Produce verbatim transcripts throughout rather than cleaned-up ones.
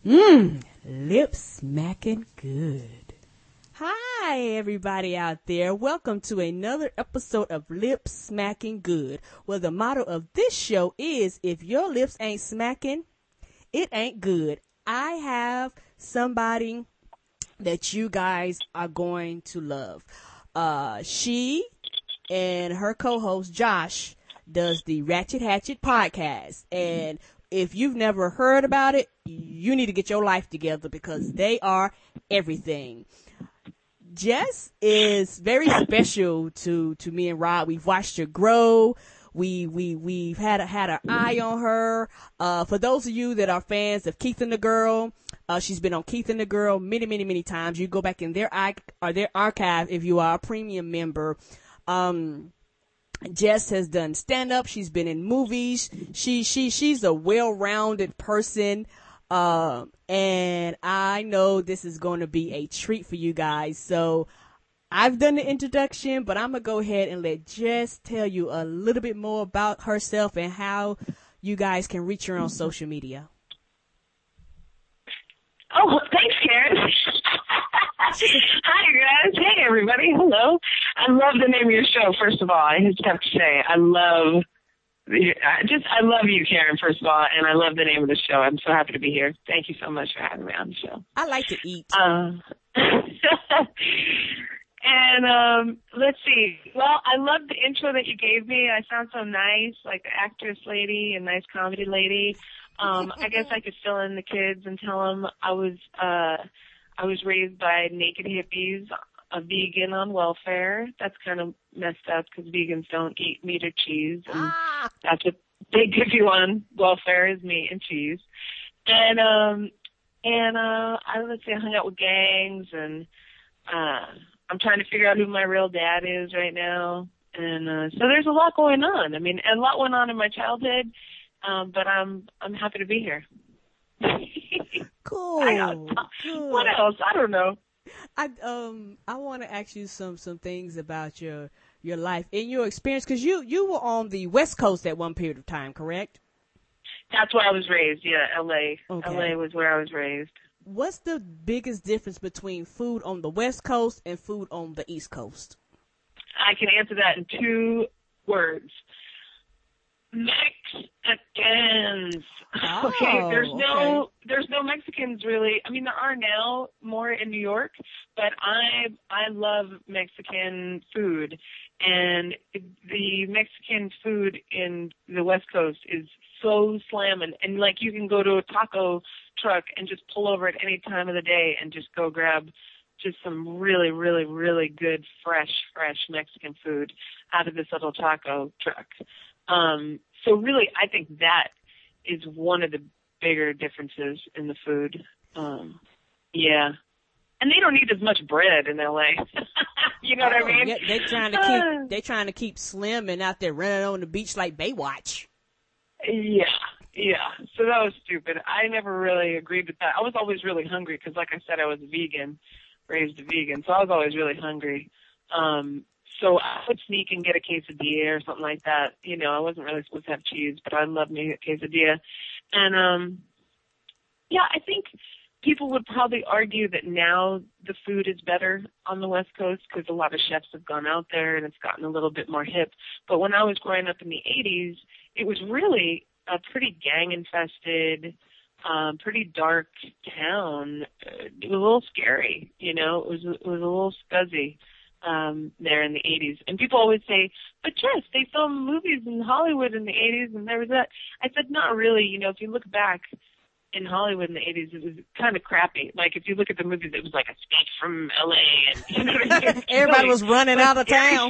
Mmm, lip smacking good. Hi, everybody out there. Welcome to another episode of Lip Smacking Good, where the motto of this show is, if your lips ain't smacking, it ain't good. I have somebody that you guys are going to love. Uh, she and her co-host, Josh, does the Ratchet Hatchet podcast. And if you've never heard about it, you need to get your life together because they are everything. Jess is very special to, to me and Rod. We've watched her grow. We, we, we've had, a, had our eye on her. Uh, for those of you that are fans of Keith and the Girl, uh, she's been on Keith and the Girl many, many, many times. You go back in their, or their archive if you are a premium member. Um, Jess has done stand-up. She's been in movies. She, she, she's a well-rounded person. Um, and I know this is going to be a treat for you guys. So I've done the introduction, but I'm going to go ahead and let Jess tell you a little bit more about herself and how you guys can reach her on social media. Oh, thanks, Karen. Hi, guys. Hey, everybody. Hello. I love the name of your show, first of all. I just have to say, I love, I just, I love you, Karen, first of all, and I love the name of the show. I'm so happy to be here. Thank you so much for having me on the show. I like to eat. Uh, and um, let's see. Well, I love the intro that you gave me. I sound so nice, like the actress lady and nice comedy lady. Um, I guess I could fill in the kids and tell them I was, uh, I was raised by naked hippies, a vegan on welfare. That's kind of messed up because vegans don't eat meat or cheese. And Ah. that's what they give you on welfare is meat and cheese. And, um, and, uh, I, let's say I hung out with gangs and, uh, I'm trying to figure out who my real dad is right now. And, uh, so there's a lot going on. I mean, a lot went on in my childhood. Um, but I'm, I'm happy to be here. Cool. I got, Cool. What else? I don't know. I um I want to ask you some some things about your your life and your experience because you you were on the West Coast at one period of time, correct? That's where I was raised. Yeah, L A. Okay. L A was where I was raised. What's the biggest difference between food on the West Coast and food on the East Coast? I can answer that in two words. Mexicans. Oh, okay, there's no okay. there's no Mexicans really. I mean, there are now more in New York, but I I love Mexican food, and the Mexican food in the West Coast is so slamming. And like you can go to a taco truck and just pull over at any time of the day and just go grab just some really, really, really good, fresh, fresh Mexican food out of this little taco truck. Um, so really, I think that is one of the bigger differences in the food. Um, yeah. And they don't eat as much bread in L A. You know oh, what I mean? Yeah, they're trying to keep they're trying to keep slim and out there running on the beach like Baywatch. Yeah, yeah. So that was stupid. I never really agreed with that. I was always really hungry because, like I said, I was a vegan, raised a vegan, so I was always really hungry. Um, So I would sneak and get a quesadilla or something like that. You know, I wasn't really supposed to have cheese, but I love me a quesadilla. And, um, yeah, I think people would probably argue that now the food is better on the West Coast because a lot of chefs have gone out there and it's gotten a little bit more hip. But when I was growing up in the eighties, it was really a pretty gang-infested, um, pretty dark town. It was a little scary, you know. It was, it was a little scuzzy. Um, there in the eighties. And people always say, but Jess, they filmed movies in Hollywood in the eighties and there was that. I said, not really. You know, if you look back in Hollywood in the eighties, it was kind of crappy. Like, if you look at the movies, it was like Escape from L A and, you know what I mean? Everybody was running out of town.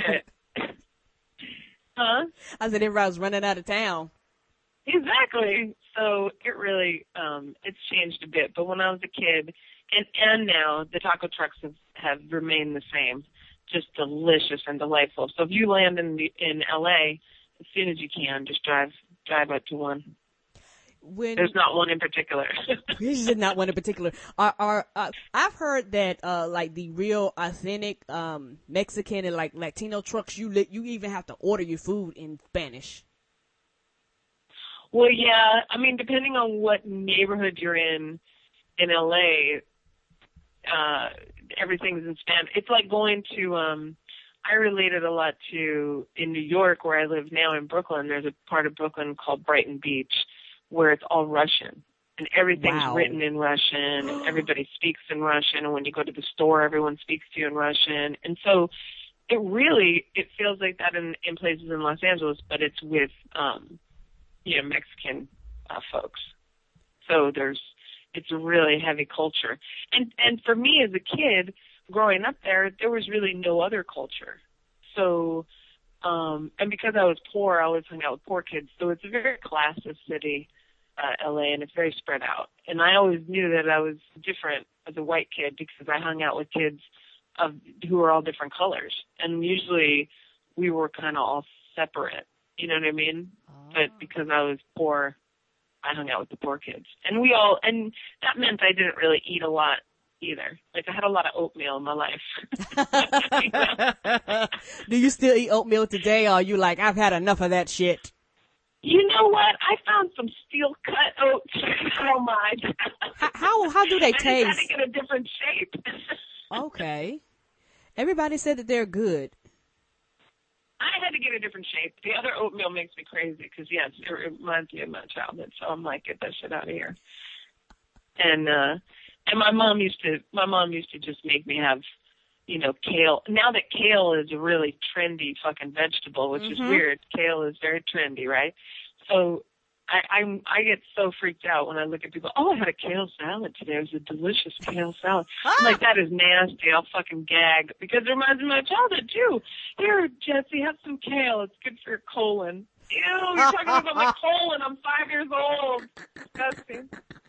Huh? I said everybody was running out of town. Exactly. So it really, um, it's changed a bit. But when I was a kid, and, and now, the taco trucks have, have remained the same. Just delicious and delightful. So if you land in the, in L A, as soon as you can, just drive drive up to one. When, There's not one in particular. There's not one in particular. Are, are uh, I've heard that uh, like the real authentic um, Mexican and like Latino trucks, you li- you even have to order your food in Spanish. Well, yeah. I mean, depending on what neighborhood you're in, in L A, uh, everything's in Spanish. It's like going to, um, I related a lot to, in New York, where I live now in Brooklyn, there's a part of Brooklyn called Brighton Beach, where it's all Russian. And everything's Wow. written in Russian, and everybody speaks in Russian, and when you go to the store, everyone speaks to you in Russian. And so it really, it feels like that in, in places in Los Angeles, but it's with, um, you know, Mexican uh, folks. So there's, it's a really heavy culture. And, and for me as a kid, growing up there, there was really no other culture. So, um, and because I was poor, I always hung out with poor kids. So it's a very classist city, uh, L A, and it's very spread out. And I always knew that I was different as a white kid because I hung out with kids of who were all different colors. And usually we were kind of all separate. You know what I mean? Oh. But because I was poor, I hung out with the poor kids. And we all, and that meant I didn't really eat a lot either. Like, I had a lot of oatmeal in my life. You know? Do you still eat oatmeal today, or are you like, I've had enough of that shit? You know what? I found some steel cut oats. I don't mind. how, how how do they I taste? I just had to get a different shape. Okay. Everybody said that they're good. I had to get a different shape. The other oatmeal makes me crazy because, yes, it reminds me of my childhood. So I'm like, get that shit out of here. And, uh, And my mom used to, my mom used to just make me have, you know, kale. Now that kale is a really trendy fucking vegetable, which mm-hmm. is weird. Kale is very trendy, right? So I, I'm, I get so freaked out when I look at people. Oh, I had a kale salad today. It was a delicious kale salad. Ah! I'm like, that is nasty. I'll fucking gag because it reminds me of my childhood too. Here, Jesse, have some kale. It's good for your colon. Ew, you're talking about my colon. I'm five years old. Disgusting.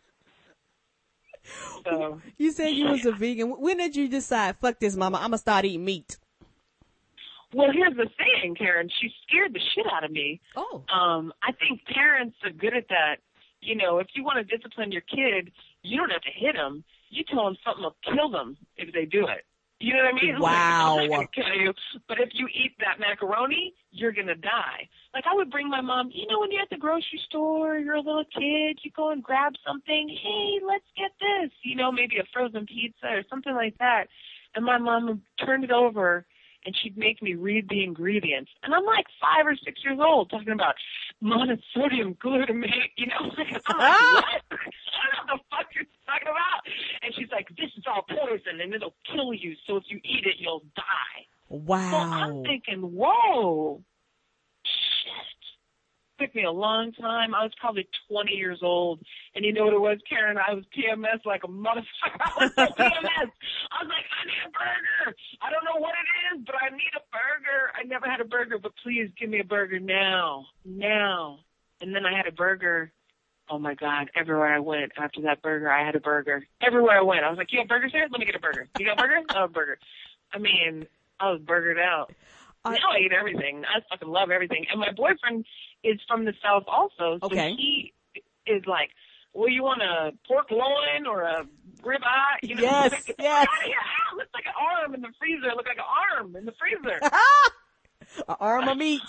So, you said you was a vegan. When did you decide, fuck this, mama, I'm going to start eating meat? Well, here's the thing, Karen. She scared the shit out of me. Oh. Um, I think parents are good at that. You know, if you want to discipline your kid, you don't have to hit them. You tell them something will kill them if they do it. You know what I mean? Wow. Like, I'm not going to kill you, but if you eat that macaroni, you're going to die. Like, I would bring my mom, you know, when you're at the grocery store, you're a little kid, you go and grab something, hey, let's get this, you know, maybe a frozen pizza or something like that. And my mom would turn it over, and she'd make me read the ingredients. And I'm like five or six years old talking about monosodium glutamate, you know, like, I'm like, what? I don't know what the fuck you're talking about. And she's like, this is all poison, and it'll kill you, so if you eat it, you'll die. Wow. So I'm thinking, whoa, shit. It took me a long time. I was probably twenty years old, and you know what it was, Karen? I was P M S like a motherfucker. I was so P M S. I was like, I need a burger. I don't know what it is, but I need a burger. I never had a burger, but please give me a burger now, now. And then I had a burger. Oh, my God, everywhere I went after that burger, I had a burger. Everywhere I went, I was like, you have burgers here? Let me get a burger. You got a burger? I have a burger. I mean, I was burgered out. I, now I eat everything. I fucking love everything. And my boyfriend is from the South also, so okay. he is like, well, you want a pork loin or a ribeye? You know, yes, like, yes. It looks like an arm in the freezer. It looks like an arm in the freezer. An arm of meat.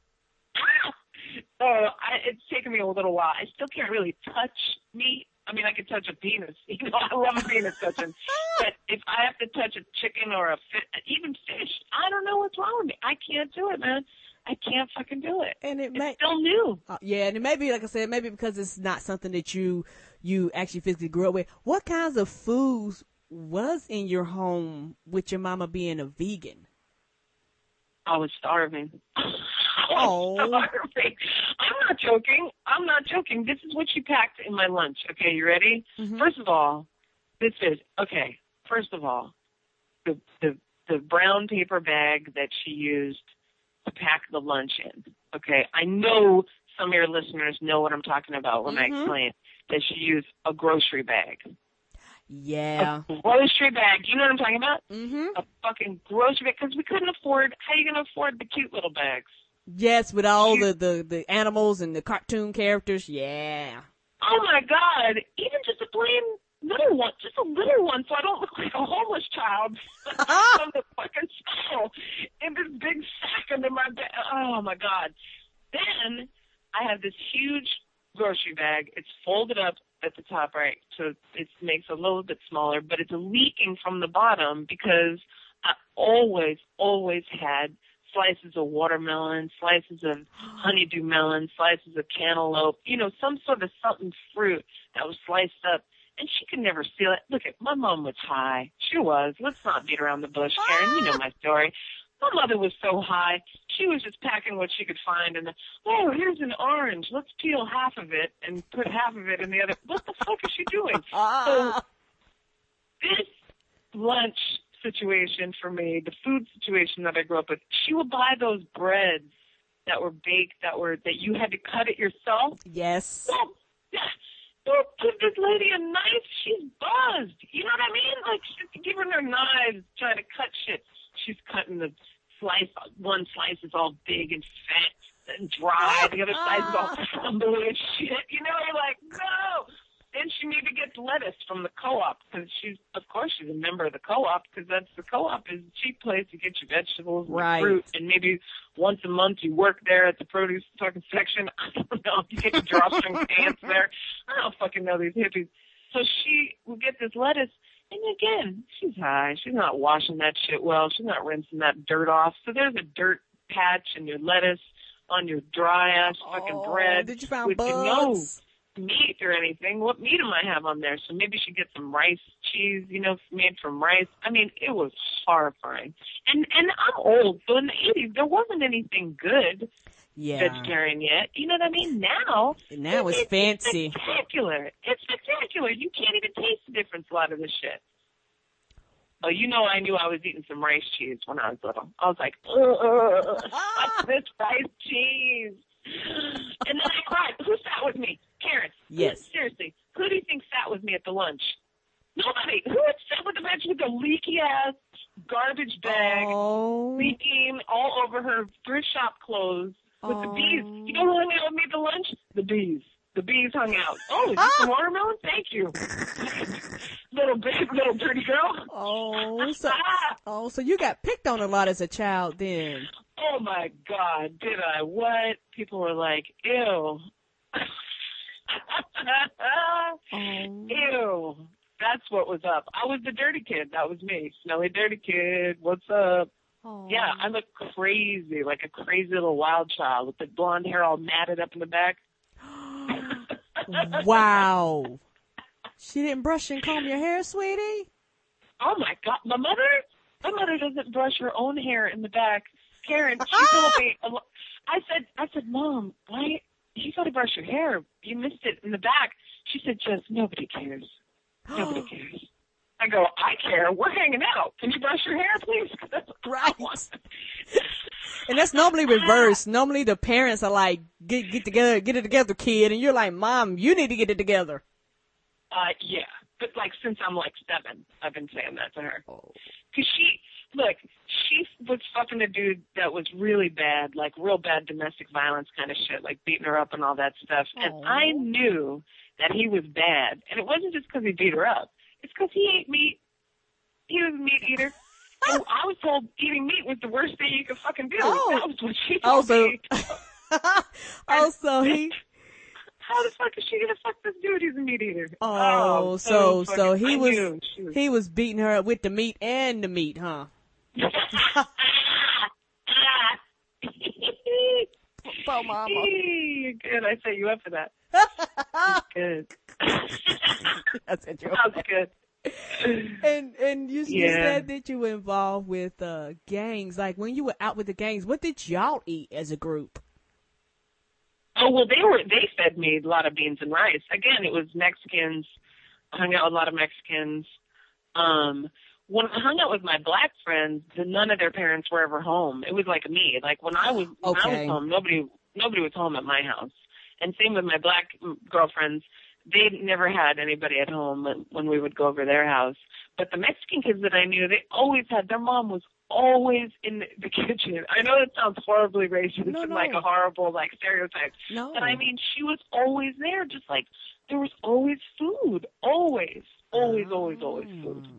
So I, it's taken me a little while. I still can't really touch meat. I mean, I can touch a penis. You know, I love a penis touching. But if I have to touch a chicken or a fish, even fish, I don't know what's wrong with me. I can't do it, man. I can't fucking do it. And it it's may, still new. Uh, yeah, and it may be, like I said, maybe because it's not something that you you actually physically grew up with. What kinds of foods was in your home with your mama being a vegan? I was starving. Oh. Starving. I'm not joking. I'm not joking. This is what she packed in my lunch. Okay, you ready? Mm-hmm. First of all, this is, okay, first of all, the, the, the brown paper bag that she used to pack the lunch in. Okay, I know some of your listeners know what I'm talking about when mm-hmm. I explain that she used a grocery bag. Yeah. A grocery bag. You know what I'm talking about? Mm-hmm. A fucking grocery bag. Because we couldn't afford, how are you going to afford the cute little bags? Yes, with all she, the, the, the animals and the cartoon characters. Yeah. Oh, my God. Even just a plain little one. Just a little one so I don't look like a homeless child from the fucking school in this big sack under my bed. Oh, my God. Then I have this huge grocery bag bag. It's folded up at the top, right? So it makes it a little bit smaller, but it's leaking from the bottom because I always, always had slices of watermelon, slices of honeydew melon, slices of cantaloupe, you know, some sort of something fruit that was sliced up. And she could never seal it. Look, at my mom was high. She was. Let's not beat around the bush, Karen. You know my story. My mother was so high. She was just packing what she could find. And, oh, here's an orange. Let's peel half of it and put half of it in the other. What the fuck is she doing? So this lunch situation for me, the food situation that I grew up with, she would buy those breads that were baked, that were that you had to cut it yourself. Yes. So, don't give this lady a knife. She's buzzed. You know what I mean? Like, she's giving her knives, trying to cut shit. She's cutting the slice. One slice is all big and fat and dry. The other slice is all crumbly and shit. You know, you're like, no. Then she maybe gets lettuce from the co-op because she's, of course, she's a member of the co-op because that's the co-op is a cheap place to get your vegetables and right. fruit. And maybe once a month you work there at the produce fucking section. I don't know. You get your drawstring pants there. I don't fucking know these hippies. So she will get this lettuce. And again, she's high. She's not washing that shit well. She's not rinsing that dirt off. So there's a dirt patch in your lettuce on your dry ass fucking oh, bread. Did you find with bugs? No meat or anything. What meat am I have on there? So maybe she gets some rice cheese, you know, made from rice. I mean, it was horrifying. And and I'm old, so in the eighties there wasn't anything good yeah. vegetarian yet. You know what I mean? Now, now it's, it's fancy. It's spectacular. It's spectacular. You can't even taste the difference a lot of this shit. Oh, you know, I knew I was eating some rice cheese when I was little. I was like, ugh, what's this rice cheese? And then I cried. Who sat with me? Karen. Yes. Who, seriously, who do you think sat with me at the lunch? Nobody. Who would sit with the bench with a leaky ass garbage bag, oh. leaking all over her thrift shop clothes with oh. the bees? You know who hung out with me at the lunch? The bees. The bees hung out. Oh, is this some watermelon? Thank you. little big, little dirty girl. Oh, so oh, so you got picked on a lot as a child then. Oh my God, did I? What? People were like, ew. oh. Ew. That's what was up. I was the dirty kid. That was me. Smelly dirty kid. What's up? Oh. Yeah, I look crazy, like a crazy little wild child with the blonde hair all matted up in the back. Wow. She didn't brush and comb your hair, sweetie? Oh my God. My mother, my mother doesn't brush her own hair in the back. Karen, she told me, I said, I said, Mom, why, you gotta brush your hair. You missed it in the back. She said, Jess, nobody cares. Nobody cares. I go, I care. We're hanging out. Can you brush your hair, please? Right. And that's normally reversed. Normally the parents are like, get get together, get it together, kid. And you're like, Mom, you need to get it together. Uh, yeah. But like, since I'm like seven, I've been saying that to her. Oh. Cause she, look, she was fucking a dude that was really bad, like real bad domestic violence kind of shit, like beating her up and all that stuff. Oh. And I knew that he was bad. And it wasn't just because he beat her up. It's because he ate meat. He was a meat eater. And I was told eating meat was the worst thing you could fucking do. Oh. That was what she told also, me. also, he... How the fuck is she gonna fuck this dude? He's a meat eater. Oh, oh so, so, so he I was, was, he was beating her up with the meat and the meat, huh? Oh, Mama. You're good. I set you up for that. Good. That's a joke. That was good. And and you, you Yeah. said that you were involved with uh, gangs. Like when you were out with the gangs, what did y'all eat as a group? Oh well, they were they fed me a lot of beans and rice. Again, it was Mexicans. I hung out with a lot of Mexicans. Um, when I hung out with my black friends, none of their parents were ever home. It was like me. Like when I was when I Okay. was home, nobody nobody was home at my house. And same with my black girlfriends. They never had anybody at home when, when we would go over their house. But the Mexican kids that I knew, they always had, their mom was always in the, the kitchen. I know that sounds horribly racist No, and no. like a horrible like stereotype. No. But I mean, she was always there, just like there was always food. Always. Always, always, always food.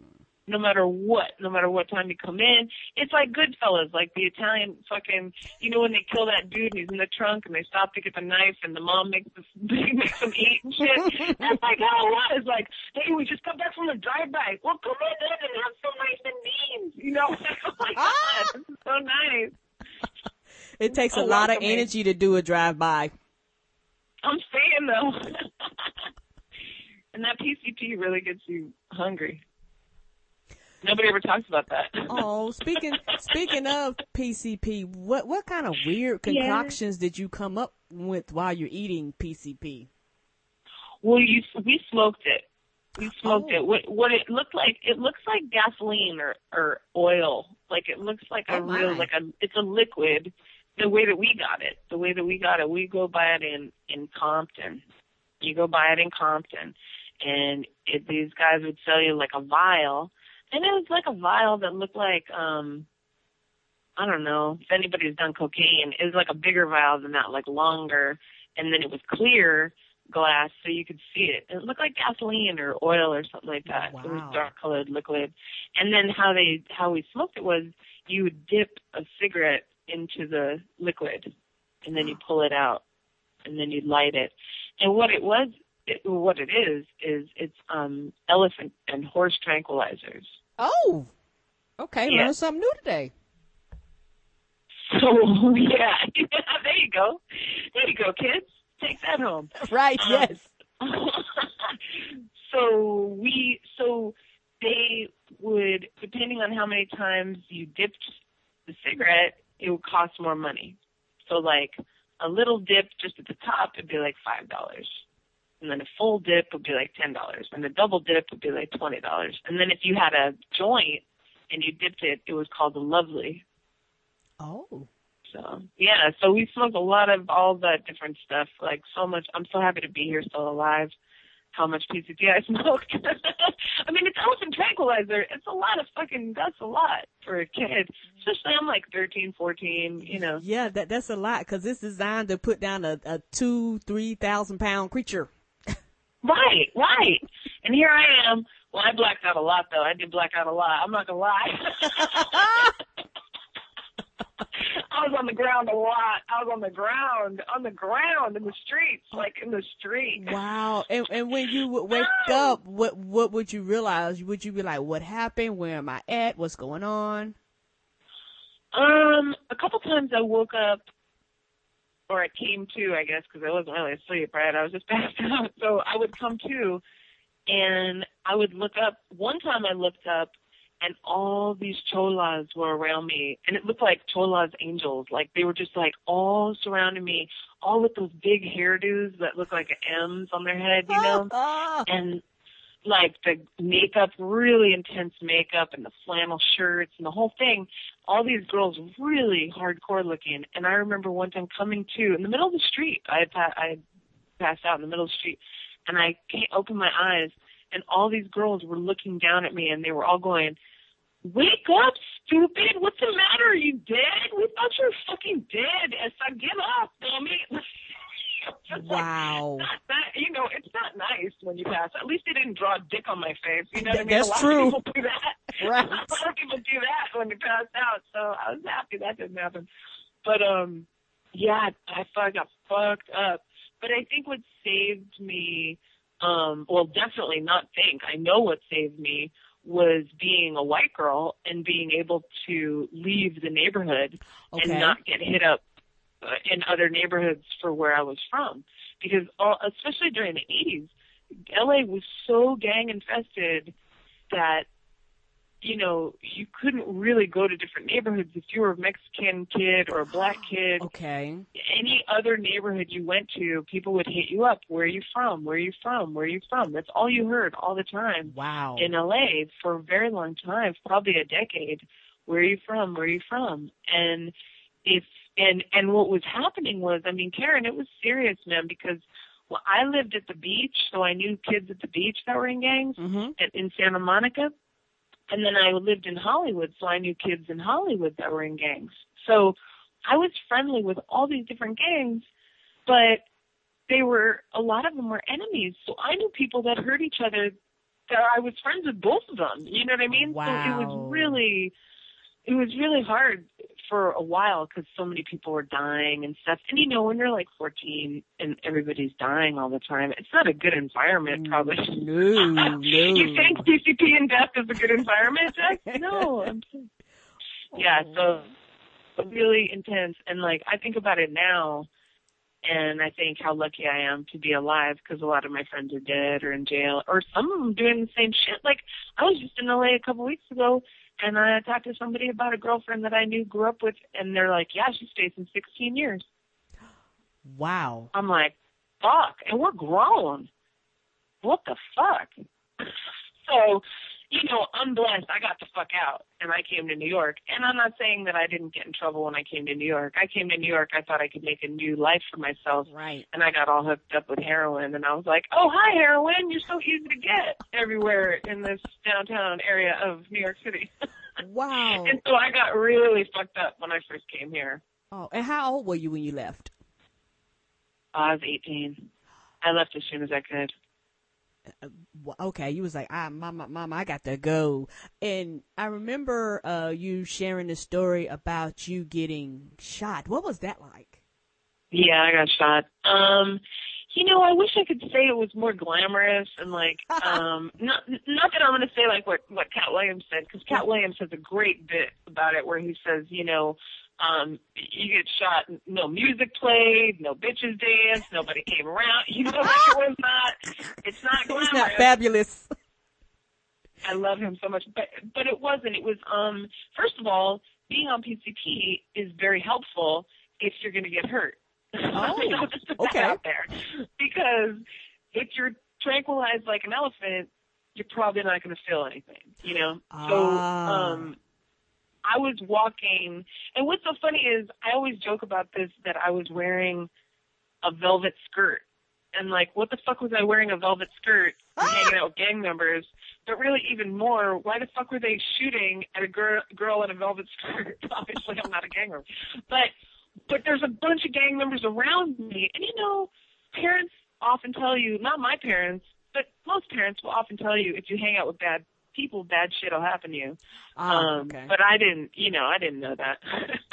no matter what, no matter what time you come in. It's like Goodfellas, like the Italian fucking, you know, when they kill that dude and he's in the trunk and they stop to get the knife and the mom makes the, makes them eat and shit. That's like how it was. Like, hey, we just come back from the drive-by. Well, come in and have some rice and beans. You know, oh my God, this is so nice. It takes a lot of energy to do a drive-by. I'm saying though. And that P C P really gets you hungry. Nobody ever talks about that. Oh, speaking speaking of P C P, what what kind of weird concoctions yeah. did you come up with while you're eating P C P? Well, you we smoked it. We smoked oh. it. What what it looked like? It looks like gasoline or or oil. Like it looks like a oh real like a it's a liquid. The way that we got it, the way that we got it, we go buy it in in Compton. You go buy it in Compton, and it, these guys would sell you like a vial. And it was like a vial that looked like, um, I don't know, if anybody's done cocaine, it was like a bigger vial than that, like longer. And then it was clear glass so you could see it. It looked like gasoline or oil or something like that. Wow. It was dark colored liquid. And then how they, how we smoked it was you would dip a cigarette into the liquid and then you pull it out and then you light it. And what it was, it, what it is, is it's, um, elephant and horse tranquilizers. Oh, okay. Yeah. Learn something new today. So, yeah, there you go. There you go, kids. Take that home. Right, um, yes. so we, so they would, depending on how many times you dipped the cigarette, it would cost more money. So like a little dip just at the top, it'd be like five dollars. And then a full dip would be like ten dollars. And a double dip would be like twenty dollars. And then if you had a joint and you dipped it, it was called the Lovely. Oh. So, yeah, so we smoked a lot of all that different stuff, like so much. I'm so happy to be here still alive. How much P C P I smoked. I mean, it's elephant tranquilizer. It's a lot of fucking, that's a lot for a kid. Especially I'm like thirteen, fourteen, you know. Yeah, that that's a lot because it's designed to put down a, a two, three thousand pound creature. Right, right. And here I am. Well, I blacked out a lot, though. I did black out a lot. I'm not going to lie. I was on the ground a lot. I was on the ground, on the ground, in the streets, like in the street. Wow. And and when you would wake oh. up, what what would you realize? Would you be like, what happened? Where am I at? What's going on? Um, a couple times I woke up, or I came to, I guess, because I wasn't really asleep, right? I was just passed out. So I would come to, and I would look up. One time I looked up, and all these cholas were around me, and it looked like cholas angels. Like they were just like all surrounding me, all with those big hairdos that look like M's on their head, you know? And like the makeup, really intense makeup, and the flannel shirts and the whole thing. All these girls really hardcore looking. And I remember one time coming to in the middle of the street. I had, pa- I had passed out in the middle of the street, and I can't open my eyes, and all these girls were looking down at me, and they were all going, "Wake up, stupid! What's the matter? Are you dead? We thought you were fucking dead. It's like, get up, dummy." Wow. Like, not that, you know, it's not nice when you pass. At least they didn't draw a dick on my face. You know what I mean? That's a lot true. Of people do that. Right. A lot of people do that when they pass out. So I was happy that didn't happen. But um, yeah, I thought I got fucked up. But I think what saved me, um, well, definitely not think. I know what saved me was being a white girl and being able to leave the neighborhood okay. and not get hit up in other neighborhoods for where I was from. Because all, especially during the eighties, L A was so gang infested that, you know, you couldn't really go to different neighborhoods if you were a Mexican kid or a black kid. Okay. Any other neighborhood you went to, people would hit you up. Where are you from? Where are you from? Where are you from? That's all you heard all the time. Wow. In L A for a very long time, probably a decade. Where are you from? Where are you from? And if And and what was happening was, I mean, Karen, it was serious, man, because well, I lived at the beach, so I knew kids at the beach that were in gangs mm-hmm. at, in Santa Monica. And then I lived in Hollywood, so I knew kids in Hollywood that were in gangs. So I was friendly with all these different gangs, but they were, a lot of them were enemies. So I knew people that hurt each other I was friends with both of them. You know what I mean? Wow. So it was really, it was really hard for a while because so many people were dying and stuff. And you know, when you're like fourteen and everybody's dying all the time, it's not a good environment, probably. No, no. You think P C P and death is a good environment, Jack? No. I'm yeah, so really intense. And like, I think about it now, and I think how lucky I am to be alive because a lot of my friends are dead or in jail, or some of them doing the same shit. Like, I was just in L A a couple weeks ago, and I talked to somebody about a girlfriend that I knew, grew up with, and they're like, yeah, she's facing sixteen years. Wow. I'm like, fuck, and we're grown. What the fuck? So, you know, I'm blessed. I got the fuck out, and I came to New York. And I'm not saying that I didn't get in trouble when I came to New York. I came to New York. I thought I could make a new life for myself. Right. And I got all hooked up with heroin, and I was like, oh, hi, heroin. You're so easy to get everywhere in this downtown area of New York City. Wow. And so I got really fucked up when I first came here. Oh, and how old were you when you left? I was eighteen. I left as soon as I could. Okay, you was like, ah, mama, mama, I got to go. And I remember uh, you sharing the story about you getting shot. What was that like? Yeah, I got shot. Um, you know, I wish I could say it was more glamorous and like, um, not not that I'm going to say like what what Cat Williams said, because Cat Williams has a great bit about it where he says, you know, Um, you get shot, no music played, no bitches danced, nobody came around. You know, like it was not, it's not glamorous. It's not fabulous. I love him so much, but, but it wasn't. It was, um, first of all, being on P C P is very helpful if you're going to get hurt. Oh, you know, just put okay. that out there. Because if you're tranquilized like an elephant, you're probably not going to feel anything, you know? Ah. So, um, I was walking, and what's so funny is I always joke about this, that I was wearing a velvet skirt. And, like, what the fuck was I wearing a velvet skirt and hanging out with gang members? But really, even more, why the fuck were they shooting at a girl, girl in a velvet skirt? Obviously, I'm not a gang member. But, but there's a bunch of gang members around me. And, you know, parents often tell you, not my parents, but most parents will often tell you, if you hang out with bad people, bad shit will happen to you. Oh, um, okay. But I didn't, you know, I didn't know that.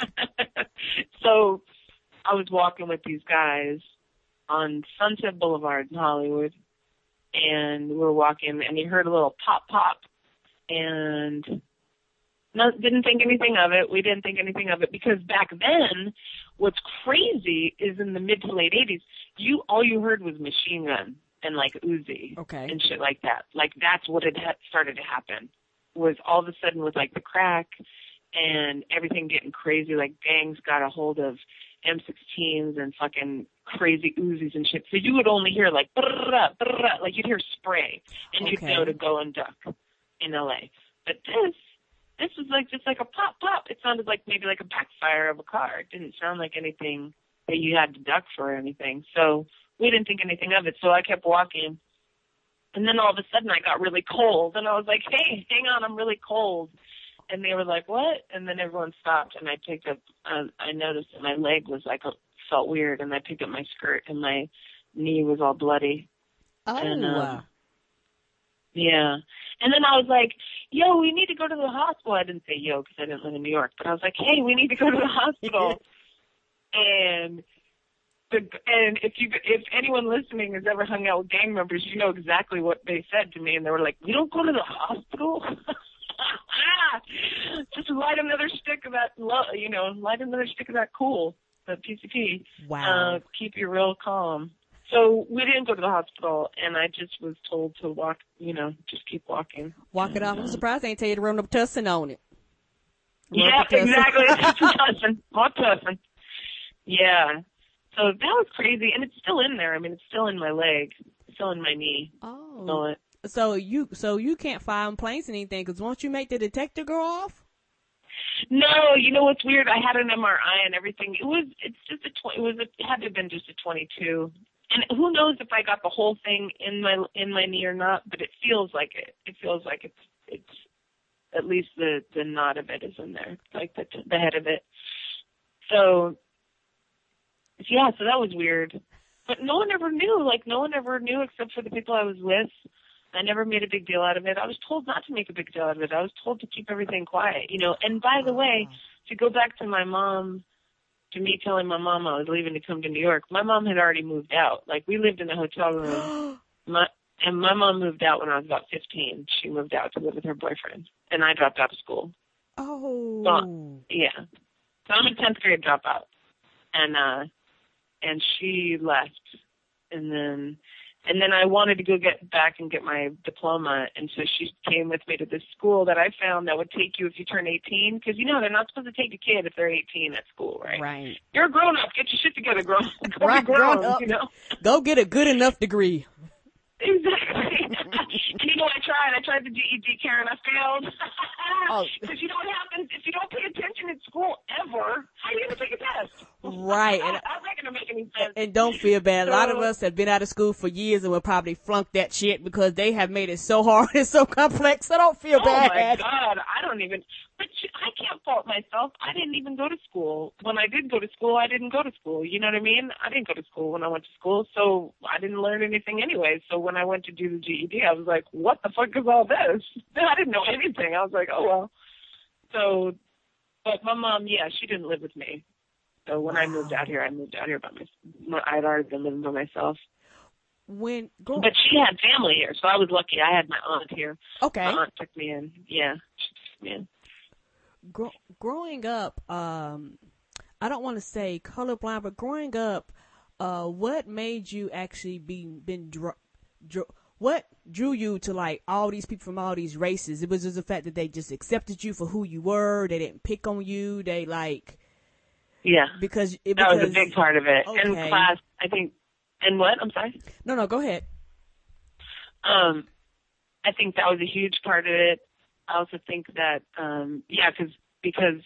So I was walking with these guys on Sunset Boulevard in Hollywood, and we were walking, and we heard a little pop pop, and no, didn't think anything of it. We didn't think anything of it because back then, what's crazy is in the mid to late eighties, you all you heard was machine gun and like Uzi okay. and shit like that. Like that's what had started to happen. Was all of a sudden with like the crack and everything getting crazy, like gangs got a hold of M sixteens and fucking crazy Uzis and shit. So you would only hear like, brrrr, brrrr, like you'd hear spray and you'd Okay. know to go and duck in L A. But this, this was like just like a pop pop. It sounded like maybe like a backfire of a car. It didn't sound like anything that you had to duck for or anything. So we didn't think anything of it. So I kept walking. And then all of a sudden I got really cold. And I was like, hey, hang on, I'm really cold. And they were like, what? And then everyone stopped. And I picked up, uh, I noticed that my leg was like, a, felt weird. And I picked up my skirt and my knee was all bloody. Oh, and, um, yeah. And then I was like, yo, we need to go to the hospital. I didn't say yo because I didn't live in New York. But I was like, hey, we need to go to the hospital. and the, and if you if anyone listening has ever hung out with gang members, you know exactly what they said to me. And they were like, we don't go to the hospital? Just light another stick of that, you know, light another stick of that cool, the P C P. Wow. Uh, keep you real calm. So we didn't go to the hospital, and I just was told to walk, you know, just keep walking. Walk it off. I'm surprised they ain't tell you to run up tussin on it. Run Yeah, up a tussin. exactly. Tussin. More tussin. Yeah. So that was crazy, and it's still in there. I mean, it's still in my leg, it's still in my knee. Oh. Still it. So you so you can't file complaints or anything because won't you make the detector go off? No, you know what's weird? I had an M R I and everything. It was it's just a tw- it was a, it had to have been just a twenty-two. And who knows if I got the whole thing in my in my knee or not? But it feels like it. It feels like it's it's at least the the knot of it is in there, like the the head of it. So yeah, so that was weird. But no one ever knew. Like no one ever knew except for the people I was with. I never made a big deal out of it. I was told not to make a big deal out of it. I was told to keep everything quiet, you know. And by the way, to go back to my mom, to me telling my mom I was leaving to come to New York, my mom had already moved out. Like, we lived in a hotel room. my, and my mom moved out when I was about fifteen. She moved out to live with her boyfriend. And I dropped out of school. Oh. So, yeah. So I'm a tenth grade dropout. And, uh, and she left. And then... And then I wanted to go get back and get my diploma, and so she came with me to this school that I found that would take you if you turn eighteen, because, you know, they're not supposed to take a kid if they're eighteen at school, right? Right. You're a grown-up. Get your shit together, grown Go right, be grown, grown up. You know? Go get a good enough degree. Exactly. And you know, I tried. I tried the G E D, Karen. I failed. Oh. Because you know what happens? If you don't pay attention in school ever, how are you going to take a test? Right. And, I'm not going to make any sense. and don't feel bad. A lot of us have been out of school for years and will probably flunk that shit because they have made it so hard and so complex. So don't feel oh bad. Oh, my God. I don't even... But I can't fault myself. I didn't even go to school. When I did go to school, I didn't go to school. You know what I mean? I didn't go to school when I went to school, so I didn't learn anything anyway. So when I went to do the G E D, I was like, what the fuck is all this? I didn't know anything. I was like, oh, well. So, but my mom, yeah, she didn't live with me. So when wow. I moved out here, I moved out here by myself. I had already been living by myself. When go- But she had family here, so I was lucky. I had my aunt here. Okay. My aunt took me in. Yeah, she took me in. Gro- growing up, um, I don't want to say colorblind, but growing up, uh, what made you actually be been dr- dr- what drew you to like all these people from all these races? It was just the fact that they just accepted you for who you were. They didn't pick on you. They like, yeah, because it, that because, was a big part of it. Okay. In class, I think. And what? I'm sorry. No, no, go ahead. Um, I think that was a huge part of it. I also think that, um, yeah, cause, because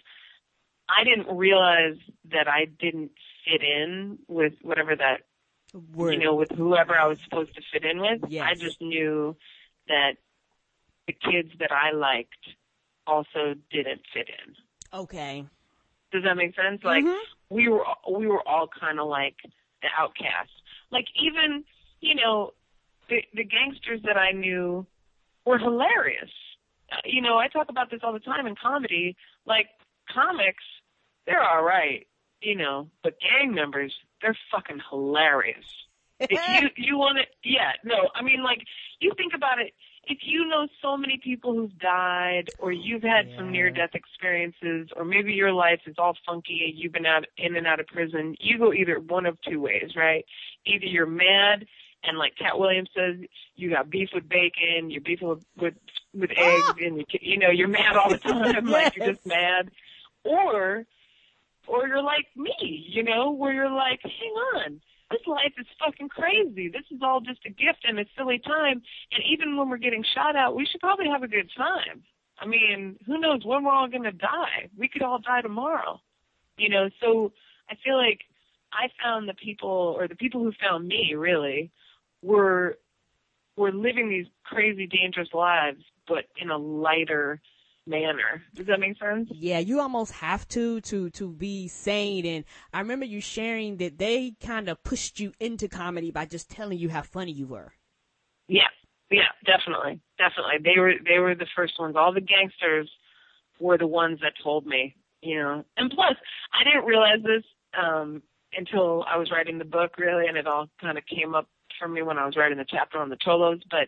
I didn't realize that I didn't fit in with whatever that, Word. you know, with whoever I was supposed to fit in with. Yes. I just knew that the kids that I liked also didn't fit in. Okay. Does that make sense? Like, mm-hmm. we were, we were all kind of like the outcasts. Like, even, you know, the, the gangsters that I knew were hilarious. You know, I talk about this all the time in comedy. Like, comics, they're all right, you know, but gang members, they're fucking hilarious. If you you want to, yeah, no, I mean, like, you think about it, if you know so many people who've died, or you've had yeah. some near-death experiences, or maybe your life is all funky and you've been out in and out of prison, you go either one of two ways, right? Either you're mad, and like Cat Williams says, you got beef with bacon, you're beefing with, with, with eggs, ah! and you, you know, you're mad all the time, yes. like you're just mad. Or, or you're like me, you know, where you're like, hang on, this life is fucking crazy. This is all just a gift and a silly time. And even when we're getting shot at, we should probably have a good time. I mean, who knows when we're all going to die? We could all die tomorrow, you know. So I feel like I found the people, or the people who found me, really, were were living these crazy, dangerous lives, but in a lighter manner. Does that make sense? Yeah, you almost have to to to be sane. And I remember you sharing that they kind of pushed you into comedy by just telling you how funny you were. Yeah, yeah, definitely, definitely. They were they were the first ones. All the gangsters were the ones that told me, you know. And plus, I didn't realize this um, until I was writing the book, really, and it all kind of came up for me when I was writing the chapter on the Cholos. But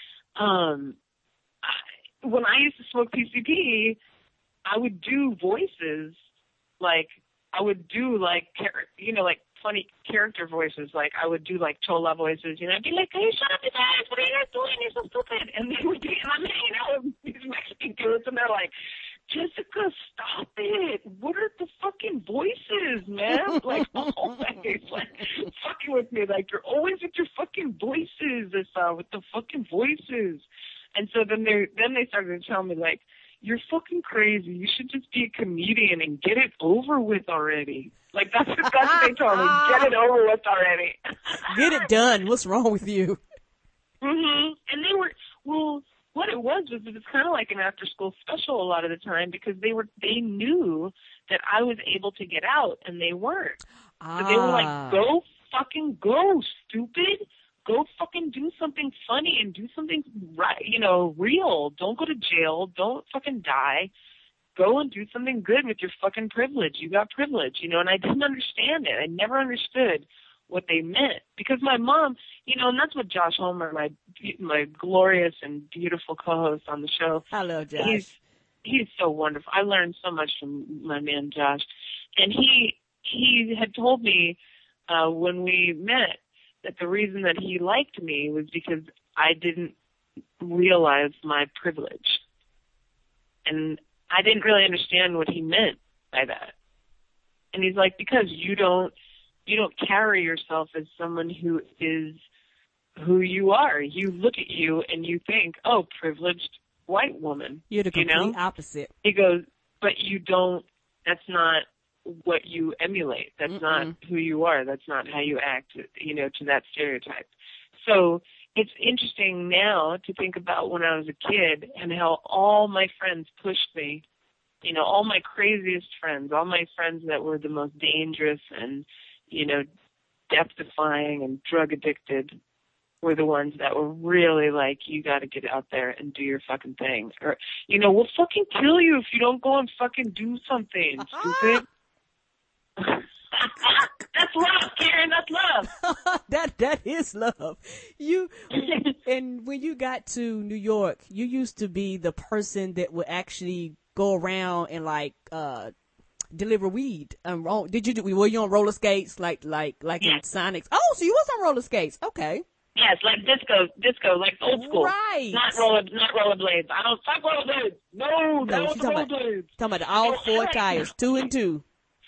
um, I, when I used to smoke P C P, I would do voices, like I would do like you know like funny character voices, like I would do like Chola voices, you know, I'd be like, "Hey, shut up, you guys! What are you guys doing? You're so stupid!" And they would be, and I'm hanging out with these Mexican dudes, and they're like, "Jessica, stop it! What are the fucking voices, man?" Like, always, like, fucking with me. Like, you're always with your fucking voices, this, uh, with the fucking voices. And so then they, then they started to tell me, like, "You're fucking crazy. You should just be a comedian and get it over with already." Like, that's what, that's what they told me. Get it over with already. Get it done. What's wrong with you? Mm-hmm. And they were, well, what it was was it was kind of like an after-school special a lot of the time, because they were they knew that I was able to get out, and they weren't. Ah. So they were like, "Go fucking go, stupid! go fucking do something funny and do something right, you know, real. Don't go to jail. Don't fucking die. Go and do something good with your fucking privilege. You got privilege, you know, and I didn't understand it. I never understood what they meant because my mom, you know, and that's what Josh Homer, my my glorious and beautiful co-host on the show. I love Josh. He's, he's so wonderful. I learned so much from my man Josh. And he he had told me uh, when we met that the reason that he liked me was because I didn't realize my privilege. And I didn't really understand what he meant by that. And he's like, because you don't you don't carry yourself as someone who is who you are. You look at you and you think, oh, privileged white woman. You're the complete you know? opposite. He goes, but you don't, that's not what you emulate. That's Mm-mm. not who you are. That's not how you act, you know, to that stereotype. So it's interesting now to think about when I was a kid and how all my friends pushed me, you know, all my craziest friends, all my friends that were the most dangerous and, you know, death-defying and drug-addicted were the ones that were really like, you got to get out there and do your fucking thing. Or, you know, we'll fucking kill you if you don't go and fucking do something, stupid. That's love, Karen. That's love. that that is love. You and when you got to New York, you used to be the person that would actually go around and like uh deliver weed. Um, did you do? Were you on roller skates like like like yeah. in Sonics? Oh, so you was on roller skates? Okay. Yes, like disco, disco, like old school. Right. Not roller, not rollerblades. I don't fuck rollerblades. No, No, no, she's talking about, rollerblades. talking about all No, four I like- tires, two and two.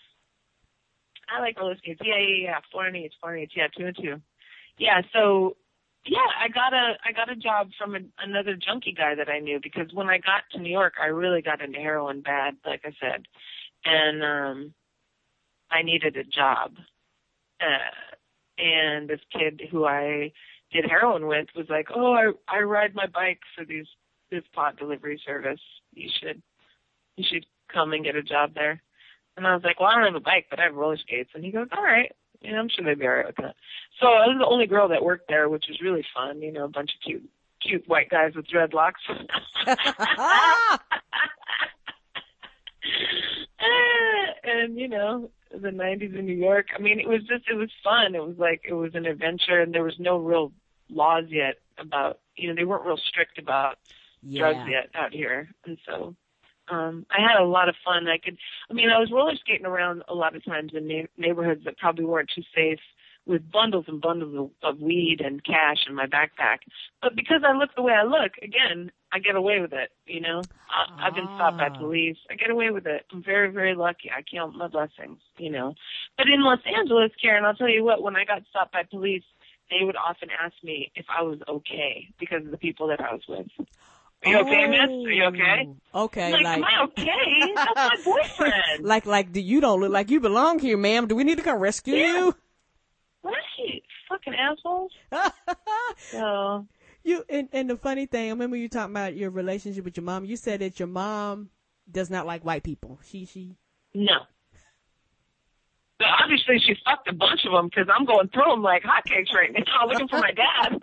I like roller skates. Yeah, yeah, yeah. Four and eight, four and eight. Yeah, two and two. Yeah. So, yeah, I got a I got a job from a, another junkie guy that I knew because when I got to New York, I really got into heroin bad, like I said, and um, I needed a job. Uh, and this kid who I did heroin with was like, "Oh, I I ride my bike for these this pot delivery service. You should you should come and get a job there." And I was like, well, I don't have a bike, but I have roller skates. And he goes, all right. Yeah, I'm sure they'd be all right with that. So I was the only girl that worked there, which was really fun. You know, a bunch of cute, cute white guys with dreadlocks. And, you know, the nineties in New York. I mean, it was just, it was fun. It was like, it was an adventure, and there was no real laws yet about, you know, they weren't real strict about Yeah. drugs yet out here. And so Um, I had a lot of fun. I could, I mean, I was roller skating around a lot of times in na- neighborhoods that probably weren't too safe with bundles and bundles of, of weed and cash in my backpack. But because I look the way I look, again, I get away with it, you know. I, I've been stopped by Ah. police. I get away with it. I'm very, very lucky. I count my blessings, you know. But in Los Angeles, Karen, I'll tell you what, when I got stopped by police, they would often ask me if I was okay because of the people that I was with. Are you okay, miss? Are you okay? Okay, Like, like, am I okay? That's my boyfriend. like, like, do you don't look like you belong here, ma'am? Do we need to come rescue Yeah. Right. Fucking assholes. you? So, You and, and the funny thing, I remember you talking about your relationship with your mom. You said that your mom does not like white people. She, she. no. But obviously, she fucked a bunch of them because I'm going through them like hotcakes right now, looking for my dad.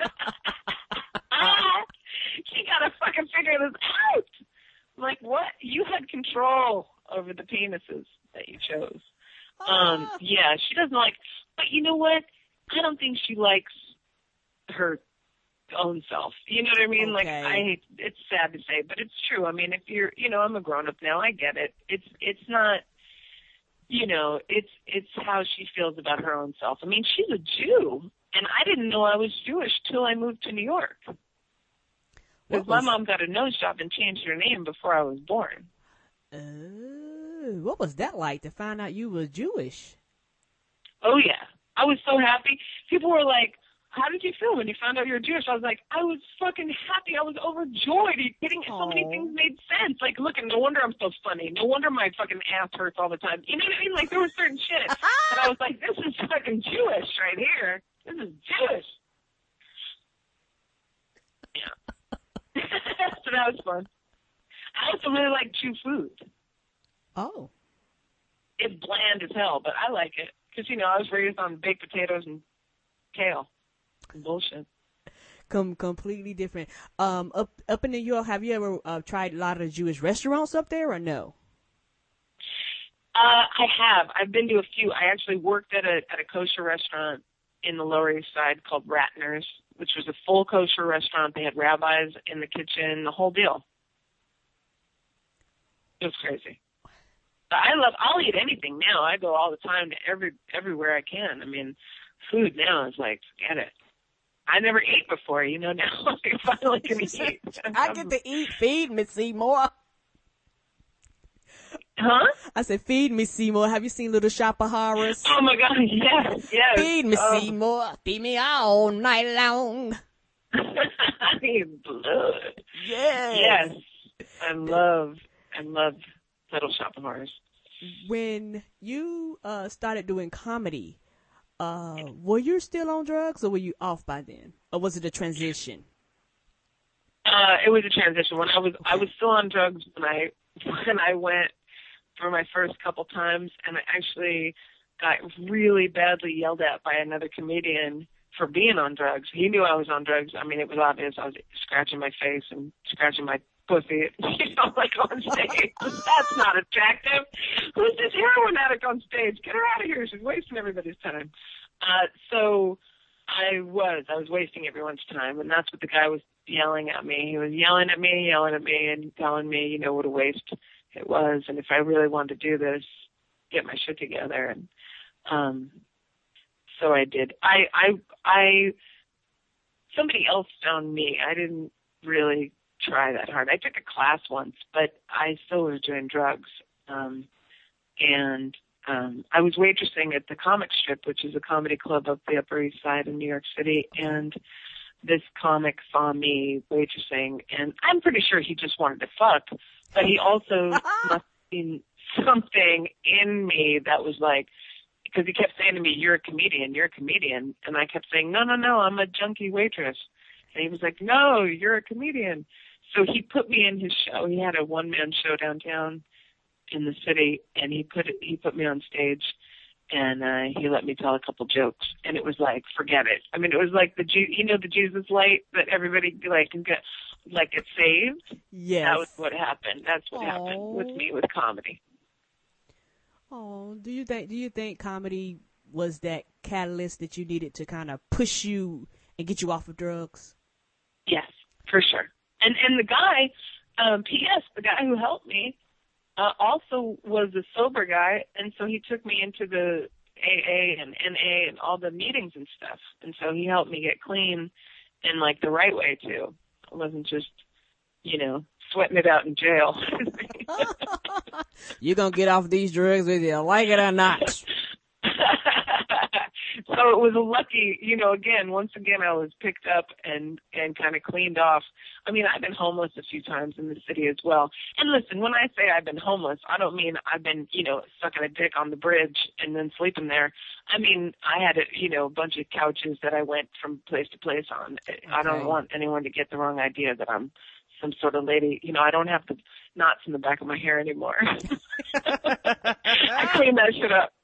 She got to fucking figure this out. I'm like, what? You had control over the penises that you chose. Um, yeah, she doesn't like, but you know what? I don't think she likes her own self. You know what I mean? Like, Okay. I hate, it's sad to say, but it's true. I mean, if you're, you know, I'm a grown up now. I get it. It's, it's not, you know, it's, it's how she feels about her own self. I mean, she's a Jew, and I didn't know I was Jewish till I moved to New York. Because my was- mom got a nose job and changed her name before I was born. Oh, what was that like to find out you were Jewish? Oh, yeah. I was so happy. People were like, how did you feel when you found out you were Jewish? I was like, I was fucking happy. I was overjoyed. Are you kidding? So many Aw. things made sense. Like, look, no wonder I'm so funny. No wonder my fucking ass hurts all the time. You know what I mean? Like, there was certain shit. And I was like, this is fucking Jewish right here. This is Jewish. Yeah. So that was fun. I also really like Jew food. Oh, It's bland as hell, but I like it. Because, you know, I was raised on baked potatoes and kale. bullshit. Com- completely different. Um, up up in New York, have you ever uh, tried a lot of the Jewish restaurants up there, or no? Uh, I have. I've been to a few. I actually worked at a at a kosher restaurant in the Lower East Side called Ratner's, which was a full kosher restaurant. They had rabbis in the kitchen, the whole deal. It was crazy. I love. I'll eat anything now. I go all the time to every everywhere I can. I mean, food now is like, forget it. I never ate before, you know. Now I finally can eat. I get to eat. Feed me, Seymour. Huh? I said, feed me, Seymour. Have you seen Little Shop of Horrors? Oh my God, yes, yes. Feed me, oh. Seymour. Feed me all night long. I need blood. Yes. Yes. I love, I love Little Shop of Horrors. When you uh, started doing comedy, uh, were you still on drugs or were you off by then? Or was it a transition? Uh, it was a transition. When I was, I was still on drugs when I, when I went for my first couple times, and I actually got really badly yelled at by another comedian for being on drugs. He knew I was on drugs. I mean, it was obvious. I was scratching my face and scratching my pussy, you know, like on stage. That's not attractive. Who's this heroin addict on stage? Get her out of here. She's wasting everybody's time. Uh, so I was. I was wasting everyone's time, and that's what the guy was yelling at me. He was yelling at me, yelling at me, and telling me, you know, what a waste it was, and if I really wanted to do this, get my shit together. And um, so I did. I, I, I, somebody else found me. I didn't really try that hard. I took a class once, but I still was doing drugs. Um, and um, I was waitressing at the Comic Strip, which is a comedy club up the Upper East Side in New York City, and this comic saw me waitressing, and I'm pretty sure he just wanted to fuck, but he also must have seen something in me that was like, because he kept saying to me, you're a comedian, you're a comedian, and I kept saying, no, no, no, I'm a junkie waitress. And he was like, no, you're a comedian. So he put me in his show. He had a one-man show downtown in the city, and he put it, he put me on stage, and uh, he let me tell a couple jokes, and it was like, forget it. I mean, it was like the, you know, the Jesus light that everybody like can get, like get saved. Yes, that was what happened. That's what Aww. happened with me with comedy. Oh, do you think? Do you think comedy was that catalyst that you needed to kind of push you and get you off of drugs? Yes, for sure. And and the guy, um, P S, the guy who helped me, uh, also was a sober guy, and so he took me into the A A and N A and all the meetings and stuff, and so he helped me get clean in like the right way too. I wasn't just, you know, sweating it out in jail. You're gonna get off these drugs whether you like it or not. So it was a lucky, you know, again, once again, I was picked up and, and kind of cleaned off. I mean, I've been homeless a few times in the city as well. And listen, when I say I've been homeless, I don't mean I've been, you know, sucking a dick on the bridge and then sleeping there. I mean, I had, a, you know, a bunch of couches that I went from place to place on. Okay. I don't want anyone to get the wrong idea that I'm some sort of lady. You know, I don't have the knots in the back of my hair anymore. I cleaned that shit up.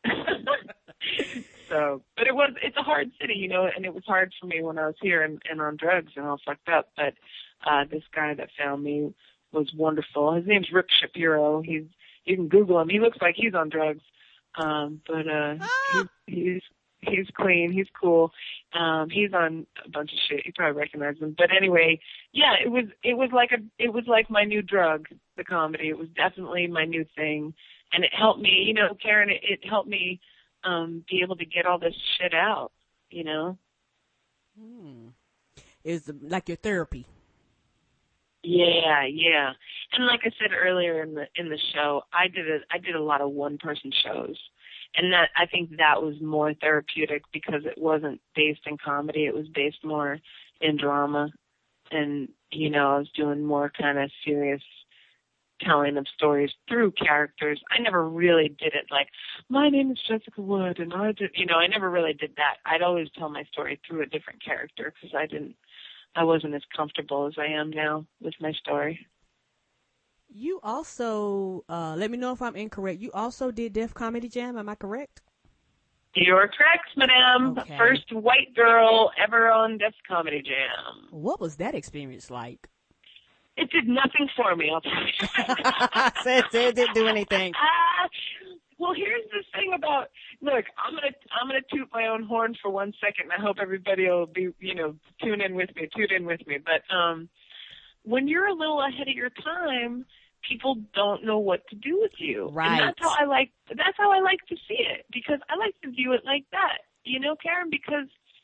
So, but it was, it's a hard city, you know, and it was hard for me when I was here and, and on drugs and all fucked up. But, uh, this guy that found me was wonderful. His name's Rick Shapiro. He's, you can Google him. He looks like he's on drugs. Um, but, uh, ah! he's, he's, he's clean. He's cool. Um, he's on a bunch of shit. You probably recognize him. But anyway, yeah, it was, it was like a, it was like my new drug, the comedy. It was definitely my new thing. And it helped me, you know, Karen, it, it helped me, um, be able to get all this shit out, you know? Hmm. It's like your therapy. Yeah, yeah. And like I said earlier in the, in the show, I did a, I did a lot of one person shows. And that, I think that was more therapeutic because it wasn't based in comedy. It was based more in drama. And, you know, I was doing more kind of serious telling of stories through characters. I never really did it like, my name is Jessica Wood, and I did, you know, I never really did that. I'd always tell my story through a different character because I didn't, I wasn't as comfortable as I am now with my story. You also, uh, let me know if I'm incorrect, you also did Def Comedy Jam, am I correct? You're correct, madam. Okay. First white girl ever on Def Comedy Jam. What was that experience like? It did nothing for me, I'll tell you. Said it didn't do anything. Uh, well, here's the thing about, look, I'm gonna I'm gonna toot my own horn for one second, and I hope everybody will be, you know, tune in with me, tune in with me. But um, when you're a little ahead of your time, people don't know what to do with you. Right. And that's how I like that's how I like to see it, because I like to view it like that. You know, Karen, because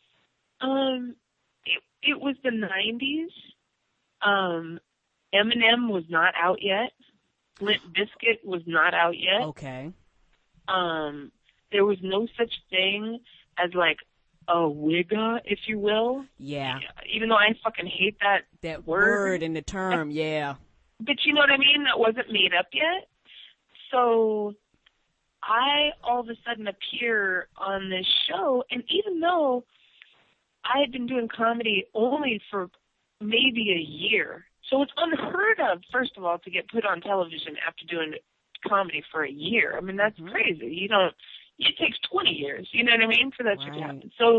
um it it was the nineties. Um Eminem was not out yet. Limp Bizkit was not out yet. Okay. Um there was no such thing as like a wigga, if you will. Yeah. Even though I fucking hate that That word, word and the term, yeah. But you know what I mean? That wasn't made up yet. So I all of a sudden appear on this show, and even though I had been doing comedy only for maybe a year, so it's unheard of, first of all, to get put on television after doing comedy for a year. I mean, that's mm-hmm. crazy. You don't, it takes twenty years, you know what I mean, for that right. to happen. So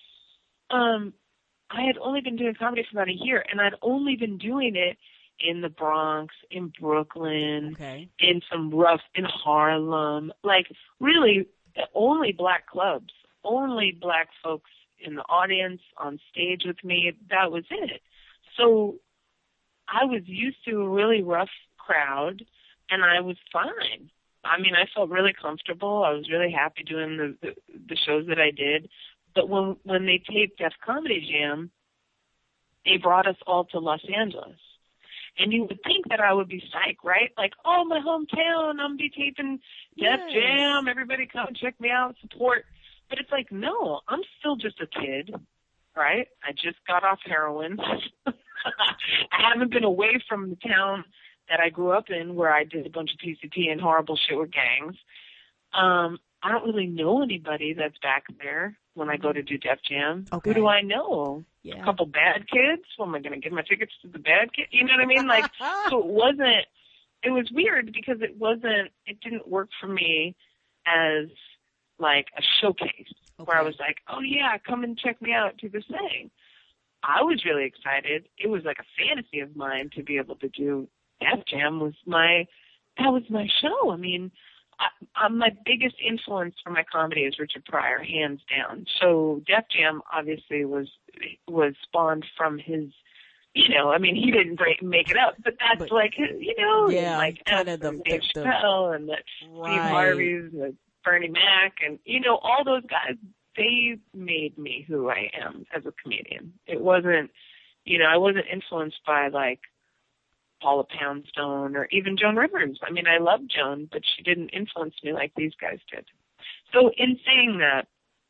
um, I had only been doing comedy for about a year, and I'd only been doing it in the Bronx, in Brooklyn, okay. in some rough, in Harlem, like really only black clubs, only black folks in the audience, on stage with me. That was it. So I was used to a really rough crowd, and I was fine. I mean, I felt really comfortable. I was really happy doing the, the, the shows that I did. But when, when they taped Def Comedy Jam, they brought us all to Los Angeles. And you would think that I would be psyched, right? Like, oh, my hometown, I'm be taping Def yes. Jam. Everybody come check me out, support. But it's like, no, I'm still just a kid, right? I just got off heroin. I haven't been away from the town that I grew up in, where I did a bunch of P C P and horrible shit with gangs. Um, I don't really know anybody that's back there when I go to do Def Jam. Okay. Who do I know? Yeah. A couple bad kids? Well, am I going to give my tickets to the bad kids? You know what I mean? Like, so it wasn't, it was weird because it wasn't, it didn't work for me as like a showcase okay. where I was like, oh yeah, come and check me out, do this thing. I was really excited. It was like a fantasy of mine to be able to do Def Jam. Was my, that was my show. I mean, I, I'm, my biggest influence for my comedy is Richard Pryor, hands down. So Def Jam obviously was was spawned from his, you know, I mean, he didn't break, make it up, but that's but, like, you know, yeah, like kind of the, Dave the, Chappelle and the right. Steve Harvey's and the Bernie Mac and, you know, all those guys, they made me who I am as a comedian. It wasn't, you know, I wasn't influenced by like Paula Poundstone or even Joan Rivers. I mean, I love Joan, but she didn't influence me like these guys did. So in saying that,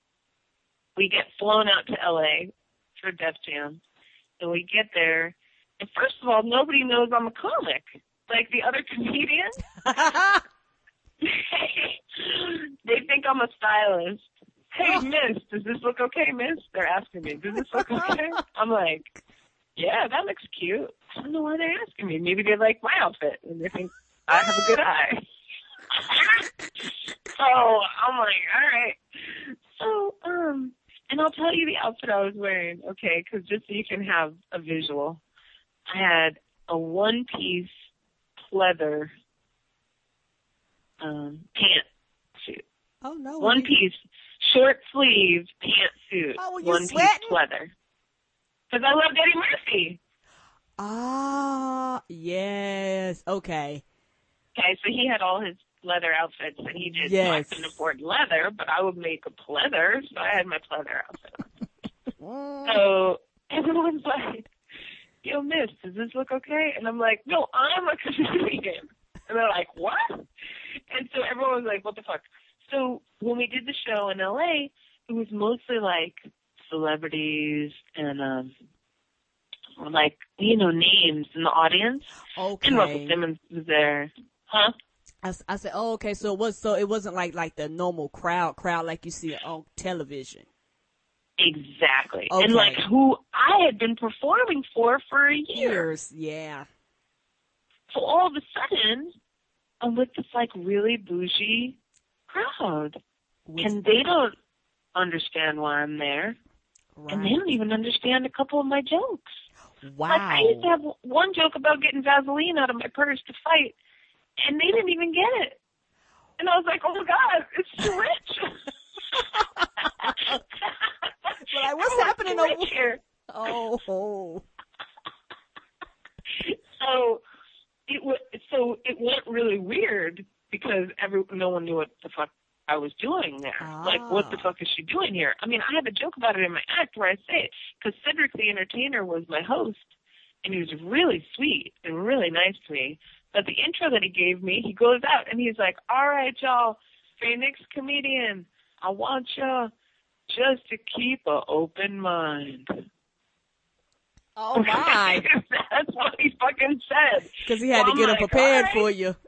we get flown out to L A for Def Jam, and we get there, and first of all, nobody knows I'm a comic. Like the other comedians, they think I'm a stylist. Hey, miss, does this look okay, miss? They're asking me, does this look okay? I'm like, yeah, that looks cute. I don't know why they're asking me. Maybe they like my outfit and they think I have a good eye. So I'm like, all right. So, um, and I'll tell you the outfit I was wearing, okay, because just so you can have a visual. I had a one-piece pleather um, pantsuit. Oh, no. One piece, short sleeve pantsuit. Oh, were you one sweating? Piece pleather. Because I loved Eddie Murphy. Ah, yes. Okay. Okay, so he had all his leather outfits, and he did. Yes. So I couldn't afford leather, but I would make a pleather, so I had my pleather outfit. So everyone's like, yo, miss, does this look okay? And I'm like, no, I'm a comedian. And they're like, what? And so everyone was like, what the fuck? So when we did the show in L A, it was mostly like celebrities and, um, like, you know, names in the audience. Okay. And Russell Simmons was there. Huh? I, I said, oh, okay. So it was, so it wasn't like, like the normal crowd, crowd like you see on television. Exactly. Okay. And like who I had been performing for for a year. Years, yeah. So all of a sudden, I'm with this like really bougie crowd. With, and they don't, understand why I'm there. Right. And they don't even understand a couple of my jokes. Wow. Like, I used to have one joke about getting Vaseline out of my purse to fight, and they didn't even get it. And I was like, oh, my God, it's too rich. But like, what's I'm happening too over rich here? Oh. So it was, so it went really weird because every no one knew what the fuck I was doing there. Ah. Like, what the fuck is she doing here? I mean, I had a joke about it in my act where I say it because Cedric the Entertainer was my host, and he was really sweet and really nice to me. But the intro that he gave me, he goes out and he's like, all right, y'all, for your next comedian, I want you just to keep an open mind. Oh, my. That's what he fucking said. Because he had so to get I'm them like, prepared right. for you.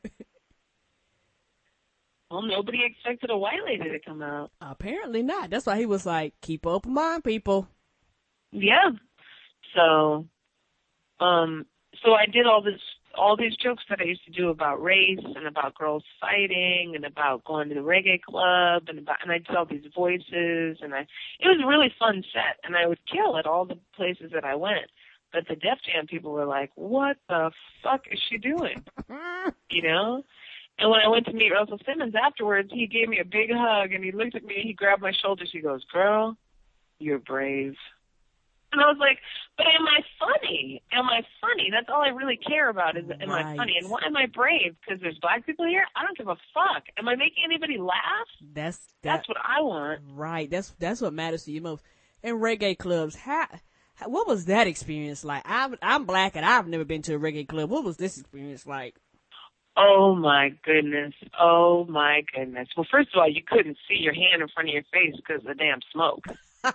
Well, nobody expected a white lady to come out. Apparently not. That's why he was like, keep an open mind, people. Yeah. So, um, so I did all this, all these jokes that I used to do about race and about girls fighting and about going to the reggae club and about, and I did all these voices and I, it was a really fun set and I would kill at all the places that I went. But the Def Jam people were like, what the fuck is she doing? You know? And when I went to meet Russell Simmons afterwards, he gave me a big hug and he looked at me, he grabbed my shoulders, he goes, girl, you're brave. And I was like, but am I funny? Am I funny? That's all I really care about is, am Right. I funny? And why am I brave? Because there's black people here? I don't give a fuck. Am I making anybody laugh? That's that, That's what I want. Right. That's that's what matters to you most. In reggae clubs, how, how what was that experience like? I'm I'm black and I've never been to a reggae club. What was this experience like? Oh my goodness. Oh my goodness. Well, first of all, you couldn't see your hand in front of your face because of the damn smoke.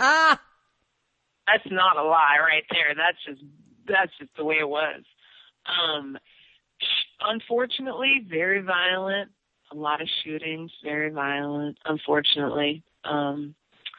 That's not a lie right there. That's just, that's just the way it was. Um, unfortunately, very violent. A lot of shootings, very violent, unfortunately. Um,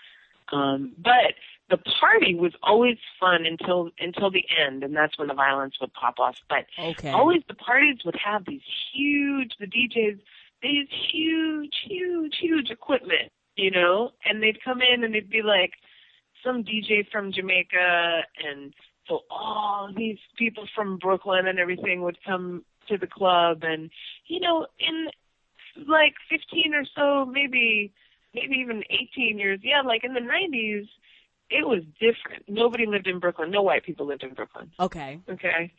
um, but the party was always fun until, until the end, and that's when the violence would pop off. But Okay. always the parties would have these huge, the D Js, these huge, huge, huge equipment, you know, and they'd come in and they'd be like, some D J from Jamaica, and so all these people from Brooklyn and everything would come to the club, and you know, in like fifteen or so, maybe maybe even eighteen years, yeah, like in the nineties, it was different. Nobody lived in Brooklyn. No white people lived in Brooklyn. Okay. Okay.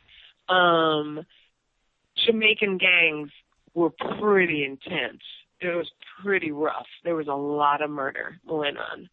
Um, Jamaican gangs were pretty intense. It was pretty rough. There was a lot of murder going on.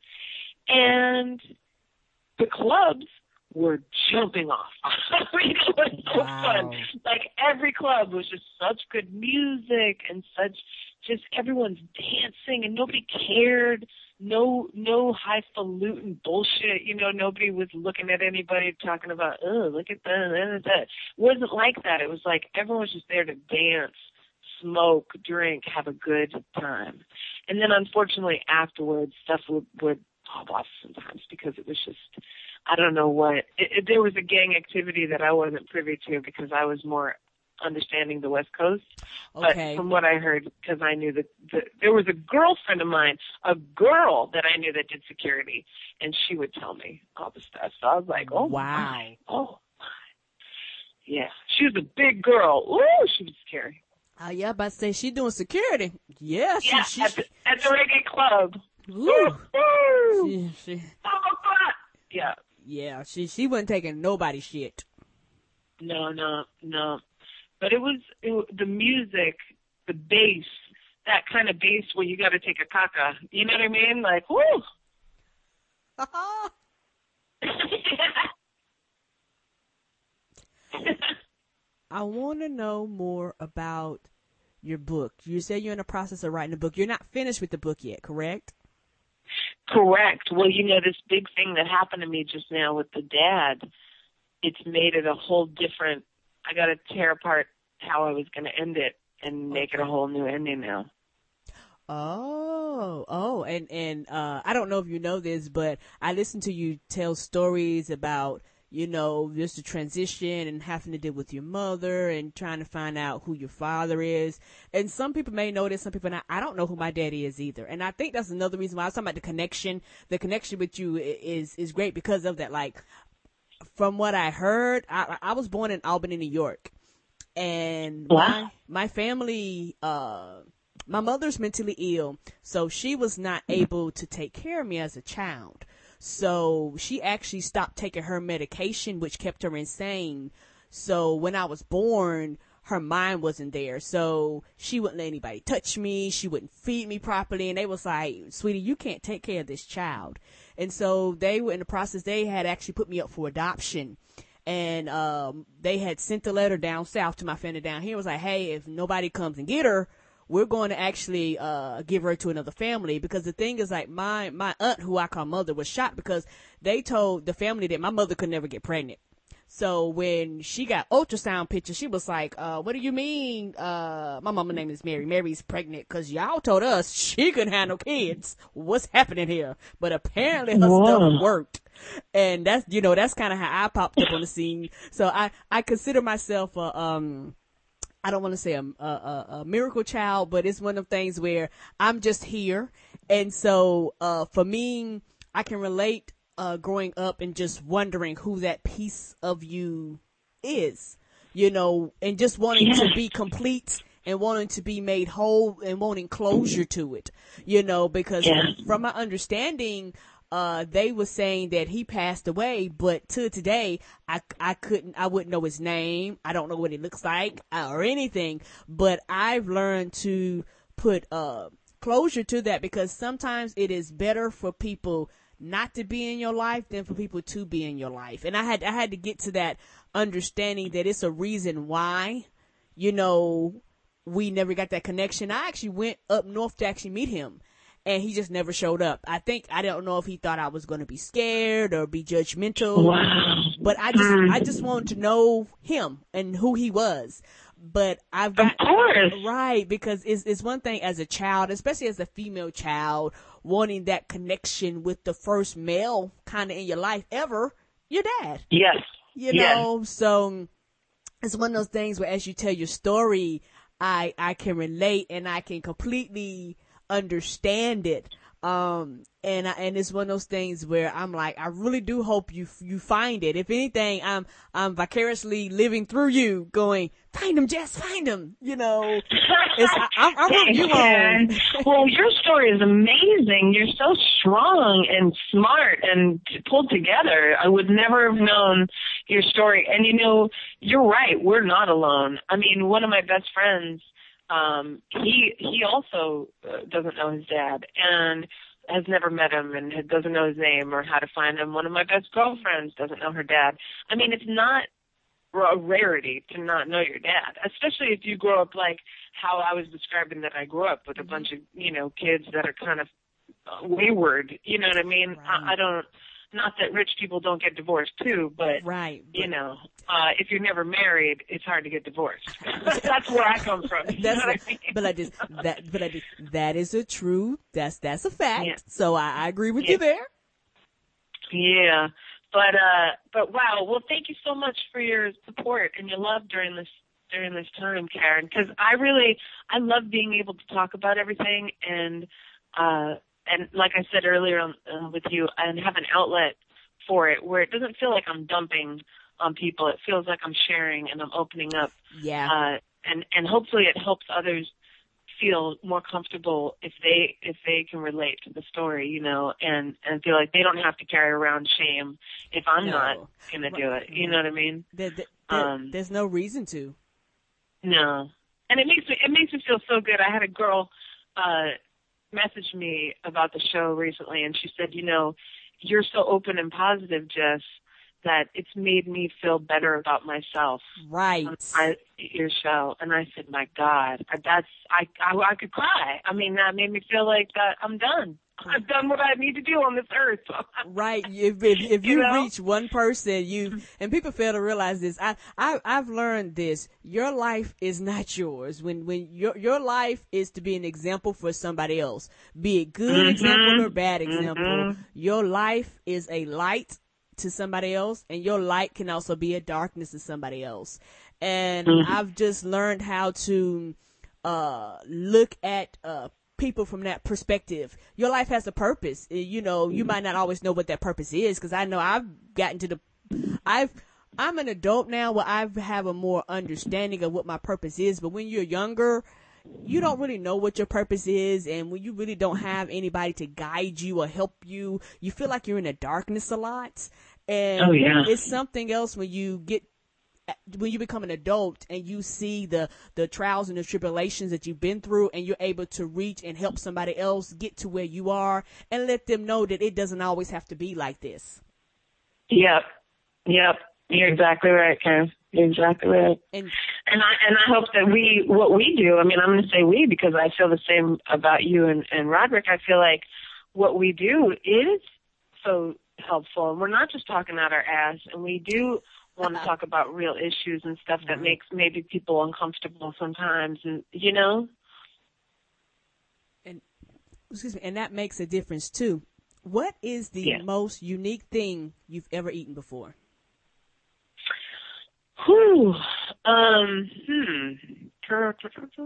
And the clubs were jumping off. I mean, it was so Wow. fun. Like, every club was just such good music and such, just everyone's dancing and nobody cared. No, no highfalutin bullshit. You know, nobody was looking at anybody talking about, oh, look at that, that, that. It wasn't like that. It was like everyone was just there to dance, smoke, drink, have a good time. And then, unfortunately, afterwards, stuff would, would pop off sometimes because it was just, I don't know what, it, it, there was a gang activity that I wasn't privy to because I was more understanding the West Coast. Okay. But from what I heard, because I knew that the, there was a girlfriend of mine, a girl that I knew that did security, and she would tell me all the stuff. So I was like, oh, Wow. my, oh, my. Yeah, she was a big girl. Ooh, she was scary. Oh, yeah, about to say she doing security. Yeah, she, Yeah, she, at the, at the reggae club. Ooh. Ooh. She, she, Yeah. yeah, she she wasn't taking nobody's shit. No, no, no. But it was, it, the music, the bass, that kind of bass where you got to take a caca. You know what I mean? Like, whoo. I want to know more about your book. You said you're in the process of writing a book. You're not finished with the book yet, correct? Correct. Well, you know, this big thing that happened to me just now with the dad, it's made it a whole different, I got to tear apart how I was going to end it and make it a whole new ending now. Oh, oh, and, and, uh, I don't know if you know this, but I listen to you tell stories about, you know, just the transition and having to deal with your mother and trying to find out who your father is. And some people may know this, some people not. I don't know who my daddy is either. And I think that's another reason why I was talking about the connection. The connection with you is, is great because of that. Like, from what I heard, I, I was born in Albany, New York. And wow. my, my family, uh, my mother's mentally ill, so she was not able to take care of me as a child. So she actually stopped taking her medication, which kept her insane. So when I was born, her mind wasn't there. So she wouldn't let anybody touch me. She wouldn't feed me properly. And they was like, sweetie, you can't take care of this child. And so they were in the process. They had actually put me up for adoption. And um, they had sent the letter down south to my family down here. It was like, hey, if nobody comes and get her, we're going to actually uh give her to another family. Because the thing is, like, my my aunt, who I call mother, was shocked because they told the family that my mother could never get pregnant. So when she got ultrasound pictures, she was like, uh what do you mean? Uh my mama's name is Mary. Mary's pregnant because y'all told us she couldn't have no kids. What's happening here? But apparently her Whoa. stuff worked. And that's, you know, that's kind of how I popped up on the scene. So I I consider myself a um I don't want to say a, a, a miracle child, but it's one of the things where I'm just here. And so, uh, for me, I can relate, uh, growing up and just wondering who that piece of you is, you know, and just wanting to be complete and wanting to be made whole and wanting closure to it, you know, because yeah. from my understanding, uh, they were saying that he passed away, but to today, I, I couldn't, I wouldn't know his name. I don't know what he looks like uh, or anything, but I've learned to put, uh, closure to that because sometimes it is better for people not to be in your life than for people to be in your life. And I had, I had to get to that understanding that it's a reason why, you know, we never got that connection. I actually went up north to actually meet him. And he just never showed up. I think, I don't know if he thought I was going to be scared or be judgmental. Wow. But I just, I just wanted to know him and who he was. But I've got, of course. Right, because it's, it's one thing as a child, especially as a female child, wanting that connection with the first male kind of in your life ever, your dad. Yes. You yes. know, so it's one of those things where as you tell your story, I, I can relate and I can completely understand it. Um, and I, and it's one of those things where I'm like, I really do hope you, you find it. If anything, I'm, I'm vicariously living through you going, find him, Jess, find him. You know, it's, I, I'm, I'm rooting you on. Well, your story is amazing. You're so strong and smart and pulled together. I would never have known your story. And you know, you're right. We're not alone. I mean, one of my best friends, Um, he, he also uh, doesn't know his dad and has never met him and doesn't know his name or how to find him. One of my best girlfriends doesn't know her dad. I mean, it's not a rarity to not know your dad, especially if you grow up like how I was describing that I grew up with a bunch of, you know, kids that are kind of wayward. You know what I mean? Right. I, I don't, not that rich people don't get divorced too, but, right, but you know, uh, if you're never married, it's hard to get divorced. That's where I come from. You that's know what a, I mean? but I just, that, but I just, that is a true, that's, that's a fact. Yeah. So I, I agree with yeah. you there. Yeah. But, uh, but wow. Well, thank you so much for your support and your love during this, during this time, Karen, because I really, I love being able to talk about everything and, uh, and like I said earlier on, uh, with you, and have an outlet for it where it doesn't feel like I'm dumping on people. It feels like I'm sharing and I'm opening up. Yeah. Uh, and, and hopefully it helps others feel more comfortable if they, if they can relate to the story, you know, and, and feel like they don't have to carry around shame if I'm No. not going to do it. You know what I mean? There, there, there, Um, there's no reason to. No. And it makes me, it makes me feel so good. I had a girl, uh, message me about the show recently and she said, you know, you're so open and positive, Jess, that it's made me feel better about myself. Right. I, your show. And I said, my God, that's, I, I, I could cry. I mean, that made me feel like that I'm done. I've done what I need to do on this earth. Right. If, if, if you, You know? reach one person, you, and people fail to realize this. I, I, I've learned this. Your life is not yours. When, when your, your life is to be an example for somebody else, be it good Mm-hmm. example or bad example, Mm-hmm. your life is a light to somebody else, and your light can also be a darkness to somebody else. And Mm-hmm. I've just learned how to uh, look at uh, people from that perspective. Your life has a purpose. You know, you might not always know what that purpose is, because I know I've gotten to the, I've, I'm an adult now where I have a more understanding of what my purpose is. But when you're younger, you don't really know what your purpose is, and when you really don't have anybody to guide you or help you, you feel like you're in the darkness a lot. And Oh, yeah. it's something else when you get when you become an adult and you see the the trials and the tribulations that you've been through, and you're able to reach and help somebody else get to where you are, and let them know that it doesn't always have to be like this. Yep. Yep. You're exactly right, Karen. You're exactly right. And and I and I hope that we what we do, I mean, I'm going to say we because I feel the same about you and, and Roderick. I feel like what we do is so helpful. And we're not just talking out our ass, and we do want to talk about real issues and stuff that makes maybe people uncomfortable sometimes, and you know. And excuse me, and that makes a difference too. What is the yeah. most unique thing you've ever eaten before? Whew. Um. Hmm. God,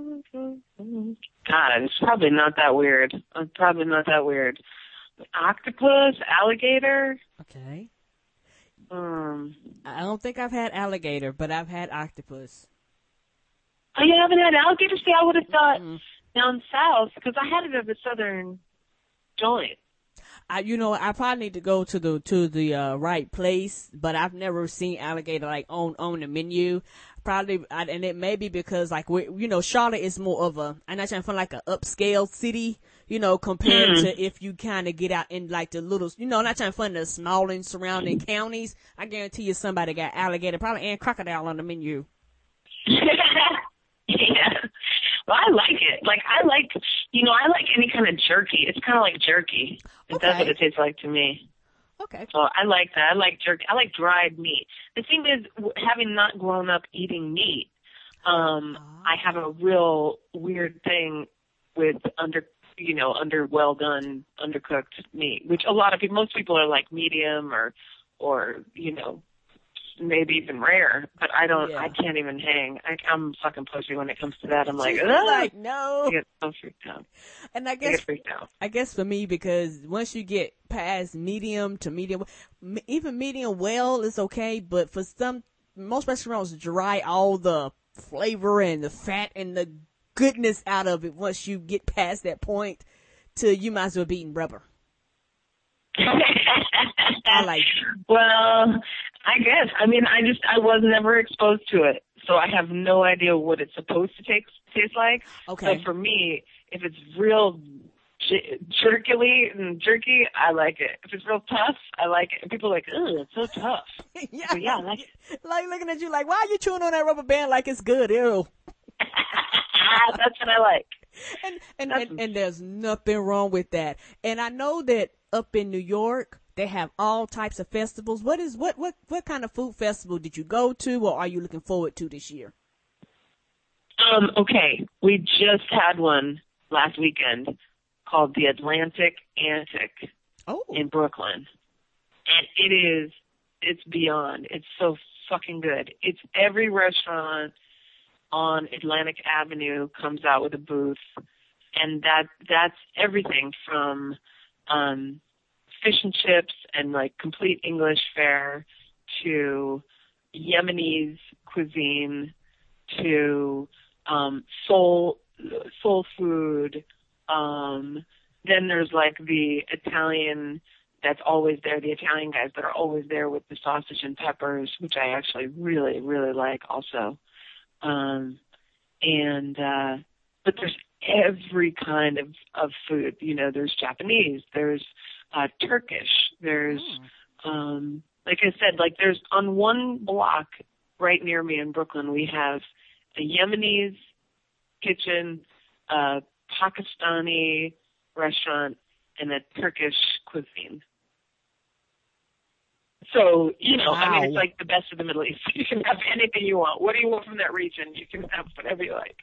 it's probably not that weird. It's probably not that weird. Octopus, alligator. Okay. Um. I don't think I've had alligator, but I've had octopus. Oh, you haven't had alligator? See, I would have thought Mm-hmm. down south, because I had it at the southern joint. I, you know, I probably need to go to the to the uh, right place, but I've never seen alligator like on on the menu. Probably, I, and it may be because like we, you know, Charlotte is more of a, I'm not trying to find like a upscale city, you know, compared Mm. to if you kind of get out in like the little, you know, I'm not trying to find the small and surrounding counties. I guarantee you somebody got alligator, probably and crocodile on the menu. Yeah. Well, I like it. Like, I like, you know, I like any kind of jerky. It's kind of like jerky. If Okay. that's what it tastes like to me. Okay. So I like that. I like jerky. I like dried meat. The thing is, w- having not grown up eating meat, um, Ah. I have a real weird thing with under, you know, under well done, undercooked meat, which a lot of people, most people are like medium or, or, you know, maybe even rare, but I don't, Yeah. I can't even hang. I, I'm fucking pussy when it comes to that. I'm like, She's ugh. like, no. I get so freaked out. And I I guess get freaked out. I guess for me, because once you get past medium to medium, m- even medium well is okay, but for some, most restaurants dry all the flavor and the fat and the goodness out of it once you get past that point to you might as well be eating rubber. I like it. Well, I guess. I mean, I just, I was never exposed to it, so I have no idea what it's supposed to taste, taste like. Okay. So for me, if it's real j- jerkily and jerky, I like it. If it's real tough, I like it. And people are like, ugh, it's so tough. yeah. But yeah, I like it. Like looking at you like, why are you chewing on that rubber band like it's good? Ew. That's what I like. And and, and and there's nothing wrong with that. And I know that up in New York, they have all types of festivals. What is what what what kind of food festival did you go to, or are you looking forward to this year? Um, okay, we just had one last weekend called the Atlantic Antic Oh, in Brooklyn. And it is, it's beyond. It's so fucking good. It's every restaurant on Atlantic Avenue comes out with a booth. And that that's everything from um, fish and chips and like complete English fare to Yemenis cuisine to um, soul soul food. Um, then there's like the Italian that's always there, the Italian guys that are always there with the sausage and peppers, which I actually really, really like also. Um, and, uh, but there's every kind of, of food. You know, there's Japanese, there's, uh, Turkish, there's, um, like I said, like there's on one block right near me in Brooklyn, we have a Yemenis kitchen, a Pakistani restaurant, and a Turkish cuisine. So, you know, wow. I mean, it's like the best of the Middle East. You can have anything you want. What do you want from that region? You can have whatever you like.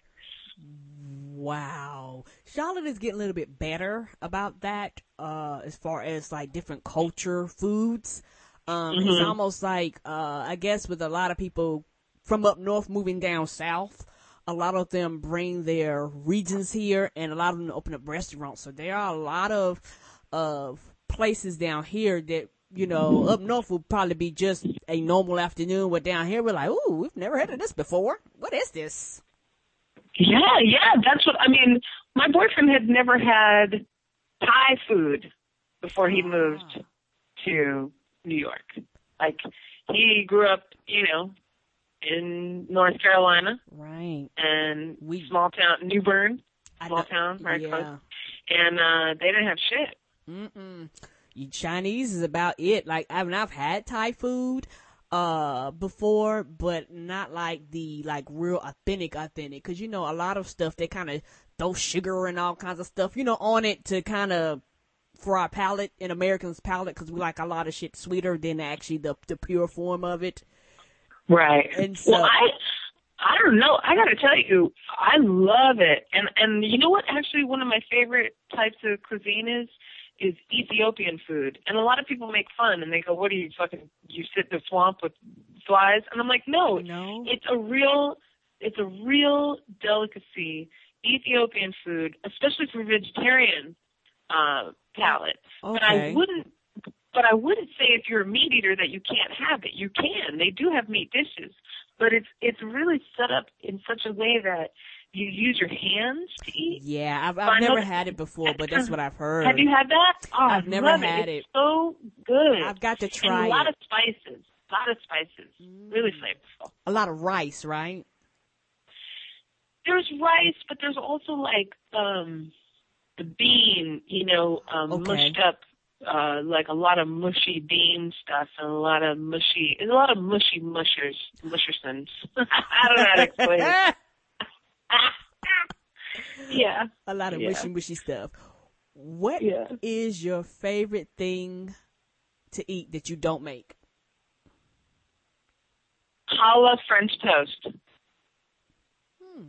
Wow. Charlotte is getting a little bit better about that, uh, as far as like different culture foods. Um, Mm-hmm. It's almost like, uh, I guess with a lot of people from up north moving down south, a lot of them bring their regions here, and a lot of them open up restaurants. So there are a lot of, of places down here that, you know, up north will probably be just a normal afternoon, but down here we're like, ooh, we've never heard of this before. What is this? Yeah, yeah, that's what, I mean, my boyfriend had never had Thai food before he moved to New York. Like, he grew up, you know, in North Carolina. Right. And We- small town, New Bern, I small know- town, right yeah. close. And, uh, they didn't have shit. Mm-mm. You- Chinese is about it. Like, I mean, I've had Thai food, uh, before, but not like the, like, real authentic, authentic. Cause, you know, a lot of stuff, they kind of throw sugar and all kinds of stuff, you know, on it to kind of, for our palate, in Americans' palate, cause we like a lot of shit sweeter than actually the, the pure form of it. Right. And so, well, I, I don't know. I gotta tell you, I love it. And, and you know what? Actually, one of my favorite types of cuisine is, is Ethiopian food. And a lot of people make fun and they go, what are you fucking, you sit in the swamp with flies? And I'm like, no, no, it's a real, it's a real delicacy, Ethiopian food, especially for vegetarian, uh, palate. But I Okay. wouldn't, but I wouldn't say if you're a meat eater that you can't have it. You can. They do have meat dishes, but it's, it's really set up in such a way that you use your hands to eat. yeah, I've, So I I've know never that- had it before, but that's what I've heard. Have you had that? Oh, I've I never love had it. it. It's so good. I've got to and try a lot it. of spices. A lot of spices. Really flavorful. A lot of rice, right? There's rice, but there's also like um the bean, you know, um Okay. mushed up, uh like a lot of mushy bean stuff and a lot of mushy, there's a lot of mushy mushers, mushersons. I don't know how to explain it. Yeah. A lot of Yeah. mushy, mushy stuff. What is Yeah. your favorite thing to eat that you don't make? Challah French toast. Hmm.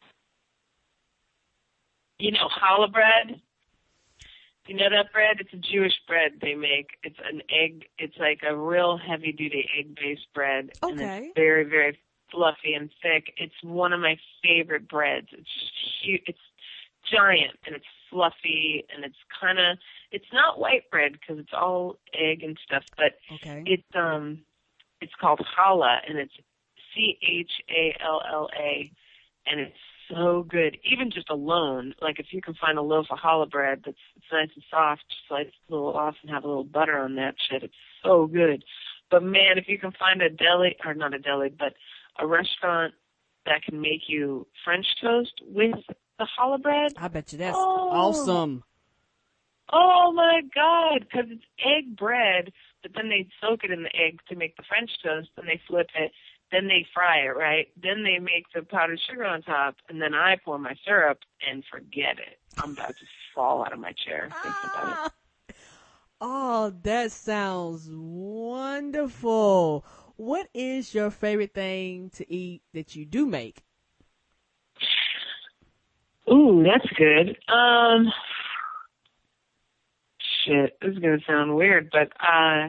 You know challah bread? You know that bread? It's a Jewish bread they make. It's an egg. It's like a real heavy-duty egg-based bread. And Okay. it's very, very fluffy and thick. It's one of my favorite breads. It's huge. It's giant and it's fluffy and it's kind of. It's not white bread because it's all egg and stuff, but Okay. it's um, it's called challah and it's C H A L L A, and it's so good. Even just alone, like if you can find a loaf of challah bread that's it's nice and soft, slice it a little off and have a little butter on that shit, it's so good. But man, if you can find a deli, or not a deli, but a restaurant that can make you French toast with the challah bread, I bet you that's Oh. awesome. oh my God, because it's egg bread, but then they soak it in the egg to make the French toast, then they flip it, then they fry it, right? Then they make the powdered sugar on top, and then I pour my syrup and forget it. I'm about to fall out of my chair thinking about it. Ah. Oh, that sounds wonderful. What is your favorite thing to eat that you do make? Ooh, that's good. Um, shit, this is gonna sound weird, but uh,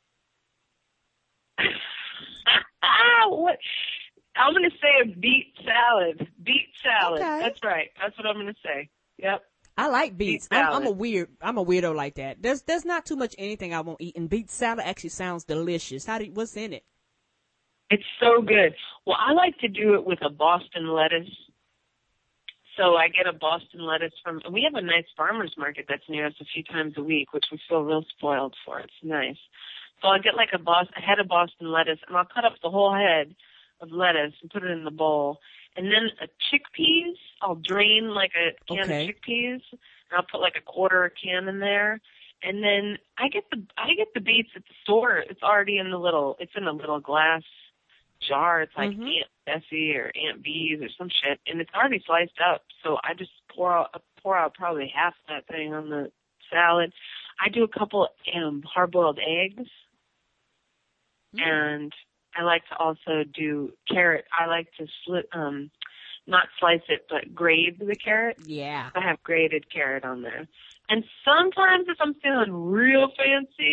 ah, what? I'm gonna say a beet salad. Beet salad. Okay. That's right. That's what I'm gonna say. Yep. I like beets. Beet I'm, I'm salad. a weird. I'm a weirdo like that. There's there's not too much anything I won't eat, and beet salad actually sounds delicious. How do you, what's in it? It's so good. Well, I like to do it with a Boston lettuce. So I get a Boston lettuce from, we have a nice farmer's market that's near us a few times a week, which we feel real spoiled for. It's nice. So I'll get like a, Bos- a head of Boston lettuce, and I'll cut up the whole head of lettuce and put it in the bowl. And then a chickpeas, I'll drain like a can Okay. of chickpeas, and I'll put like a quarter a can in there. And then I get the I get the beets at the store. It's already in the little, it's in a little glass jar. It's like Mhm. Aunt Bessie or Aunt Bee's or some shit, and it's already sliced up. So I just pour out pour out probably half that thing on the salad. I do a couple um, hard-boiled eggs, Mm. and I like to also do carrot. I like to slit um, not slice it, but grate the carrot. Yeah. I have grated carrot on there. And sometimes if I'm feeling real fancy,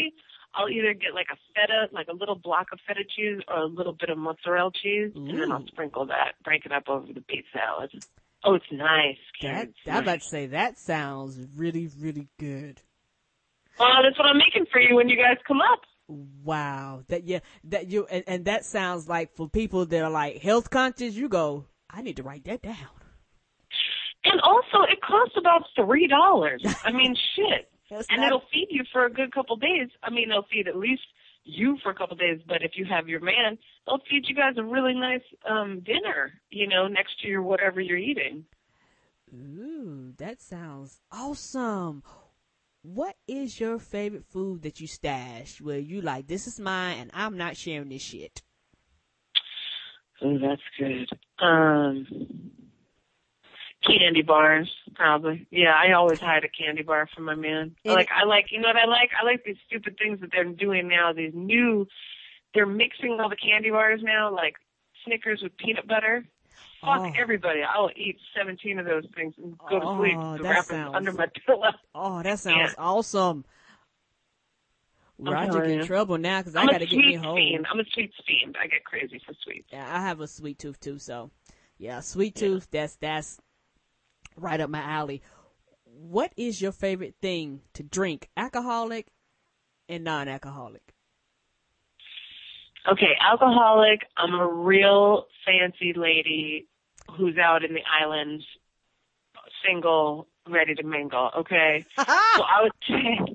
I'll either get like a feta, like a little block of feta cheese, or a little bit of mozzarella cheese, Ooh. and then I'll sprinkle that, break it up over the beet salad. Oh, it's nice, Karen. That, I'm about to say, that sounds really, really good. Well, that's what I'm making for you when you guys come up. Wow. That, yeah, that you, and, and that sounds like for people that are like health conscious, you go, I need to write that down. And also, it costs about three dollars. I mean, shit. That's and not... it'll feed you for a good couple days. I mean, it'll feed at least you for a couple days, but if you have your man, they'll feed you guys a really nice um dinner, you know, next to your whatever you're eating. Ooh, that sounds awesome. What is your favorite food that you stash where you like, this is mine and I'm not sharing this shit? Oh, that's good. Um, candy bars, probably. Yeah, I always hide a candy bar from my man. And like, it, I like, you know what I like? I like these stupid things that they're doing now, these new, they're mixing all the candy bars now, like Snickers with peanut butter. Fuck oh. everybody. I'll eat seventeen of those things and go oh, to sleep with the wrappers sounds, under my pillow. Oh, that sounds yeah. awesome. Roger get in trouble now because I got to get me home. Fiend. I'm a sweets fiend. I get crazy for sweets. Yeah, I have a sweet tooth too, so yeah, sweet tooth. Yeah. That's that's right up my alley. What is your favorite thing to drink, alcoholic and non-alcoholic? Okay, alcoholic. I'm a real fancy lady who's out in the islands, single, ready to mingle. Okay, so I would say.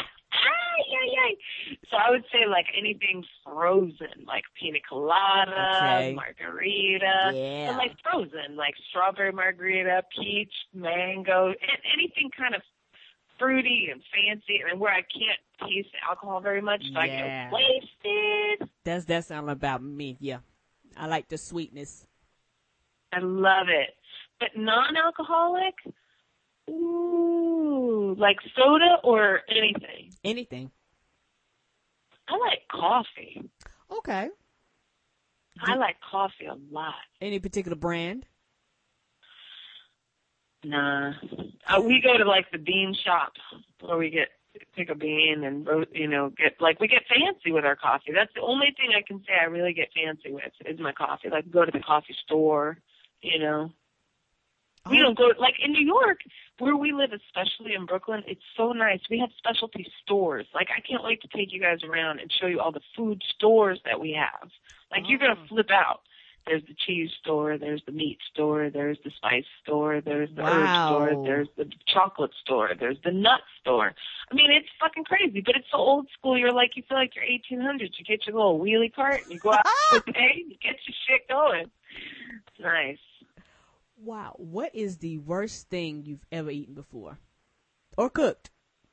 So I would say like anything frozen, like pina colada, okay. margarita, yeah. but like frozen, like strawberry margarita, peach, mango, and anything kind of fruity and fancy, and where I can't taste alcohol very much, so yeah. I get wasted. That's that sound about me. Yeah, I like the sweetness. I love it, but non-alcoholic. Ooh, like soda or anything? Anything. I like coffee. Okay. I like coffee a lot. Any particular brand? Nah. Uh, we go to like the bean shop where we get pick a bean and, you know, get like we get fancy with our coffee. That's the only thing I can say I really get fancy with is my coffee. Like go to the coffee store, you know. Oh. We don't go, like in New York, where we live, especially in Brooklyn, it's so nice. We have specialty stores. Like, I can't wait to take you guys around and show you all the food stores that we have. Like, oh. You're going to flip out. There's the cheese store, there's the meat store, there's the spice store, there's the wow. herb store, there's the chocolate store, there's the nut store. I mean, it's fucking crazy, but it's so old school. You're like, you feel like you're eighteen hundreds. You get your little wheelie cart, and you go out and pay, you get your shit going. It's nice. Wow. What is the worst thing you've ever eaten before? Or cooked?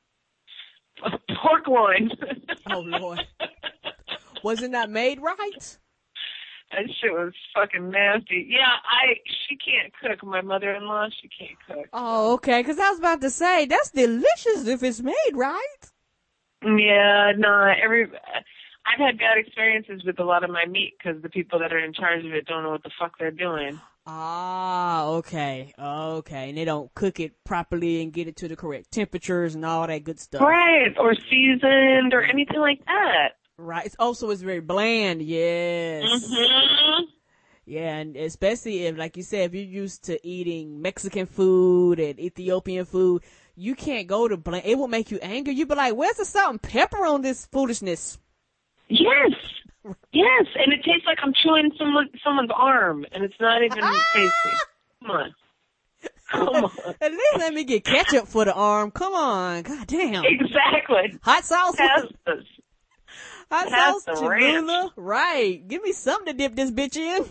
Pork loin. Oh, Lord. Was it not made right? That shit was fucking nasty. Yeah, I, she can't cook. My mother-in-law, she can't cook. Oh, okay. Because I was about to say, that's delicious if it's made right. Yeah, no, nah, every, I've had bad experiences with a lot of my meat because the people that are in charge of it don't know what the fuck they're doing. Ah, okay, okay. And they don't cook it properly and get it to the correct temperatures and all that good stuff. Right, or seasoned or anything like that. Right. It's also, it's very bland, yes. Mm-hmm. Yeah, and especially if, like you said, if you're used to eating Mexican food and Ethiopian food, you can't go to bland. It will make you angry. You'll be like, where's the salt and pepper on this foolishness? Yes. Yes, and it tastes like I'm chewing someone someone's arm, and it's not even ah! tasty. Come on. Come on. At least let me get ketchup for the arm. Come on. God damn. Exactly. Hot sauce. Pastas. Hot Pasta sauce, ranch. Cholula. Right. Give me something to dip this bitch in.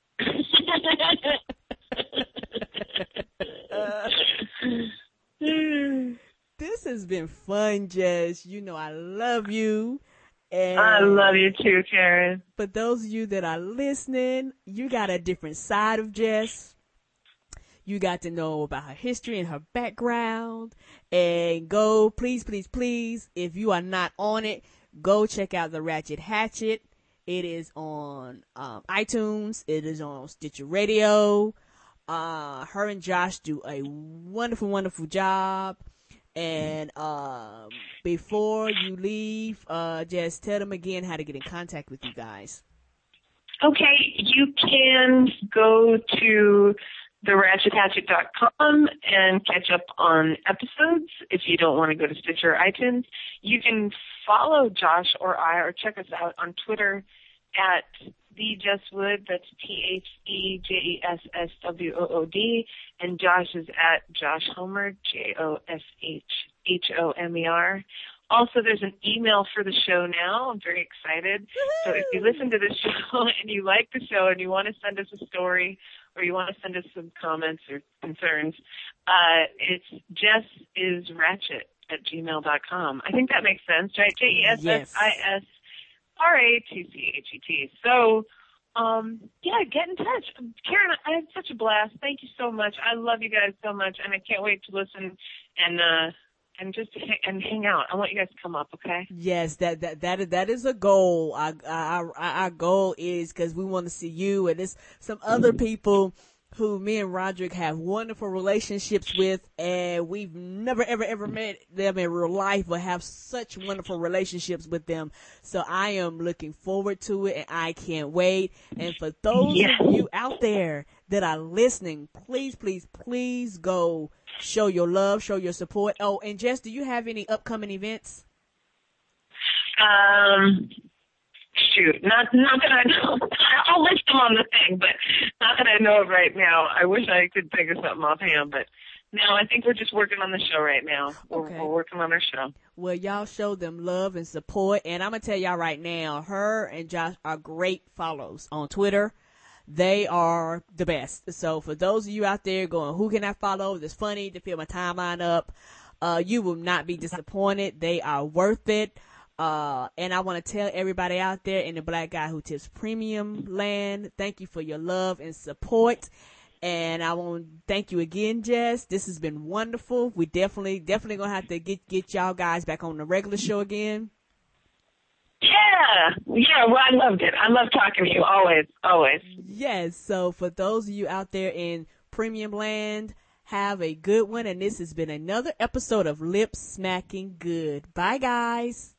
uh, this has been fun, Jess. You know I love you. And I love you too, Karen. For those of you that are listening, you got a different side of Jess. You got to know about her history and her background. And go, please, please, please, if you are not on it, go check out the Ratchet Hatchet. It is on um, iTunes. It is on Stitcher Radio. Uh, her and Josh do a wonderful, wonderful job. And um, before you leave, uh, just tell them again how to get in contact with you guys. Okay, you can go to the ratchet hatchet dot com and catch up on episodes if you don't want to go to Stitcher or iTunes. You can follow Josh or I or check us out on Twitter at The Jess Wood. That's T H E J E S S W O O D. And Josh is at Josh Homer, J O S H H O M E R. Also, there's an email for the show now. I'm very excited. So if you listen to this show and you like the show and you want to send us a story or you want to send us some comments or concerns, uh, it's jessisratchet at gmail dot com. I think that makes sense, right? J E S S I S R A T C H E T. So, um, yeah, get in touch. Karen, I had such a blast. Thank you so much. I love you guys so much, and I can't wait to listen and, uh, and just hang, and hang out. I want you guys to come up, okay? Yes, that that that that is a goal. Our our, our goal is because we want to see you and there's some other people who me and Roderick have wonderful relationships with, and we've never ever ever met them in real life, but have such wonderful relationships with them. So I am looking forward to it, and I can't wait. And for those Yeah. of you out there that are listening, please, please, please go. Show your love, show your support. Oh, and Jess, do you have any upcoming events? Um, shoot, not not that I know. I'll list them on the thing, but not that I know of right now. I wish I could think of something offhand, but no, I think we're just working on the show right now. We're, Okay. we're working on our show. Well, y'all show them love and support. And I'm going to tell y'all right now, her and Josh are great follows on Twitter. They are the best. So for those of you out there going, who can I follow? That's funny to fill my timeline up. Uh, you will not be disappointed. They are worth it. Uh, and I want to tell everybody out there in the Black Guy Who Tips Premium land, thank you for your love and support. And I want to thank you again, Jess. This has been wonderful. We definitely, definitely going to have to get, get y'all guys back on the regular show again. Yeah, yeah, well, I loved it. I love talking to you, always, always. Yes, so for those of you out there in Premium Land, have a good one, and this has been another episode of Lip Smacking Good. Bye, guys.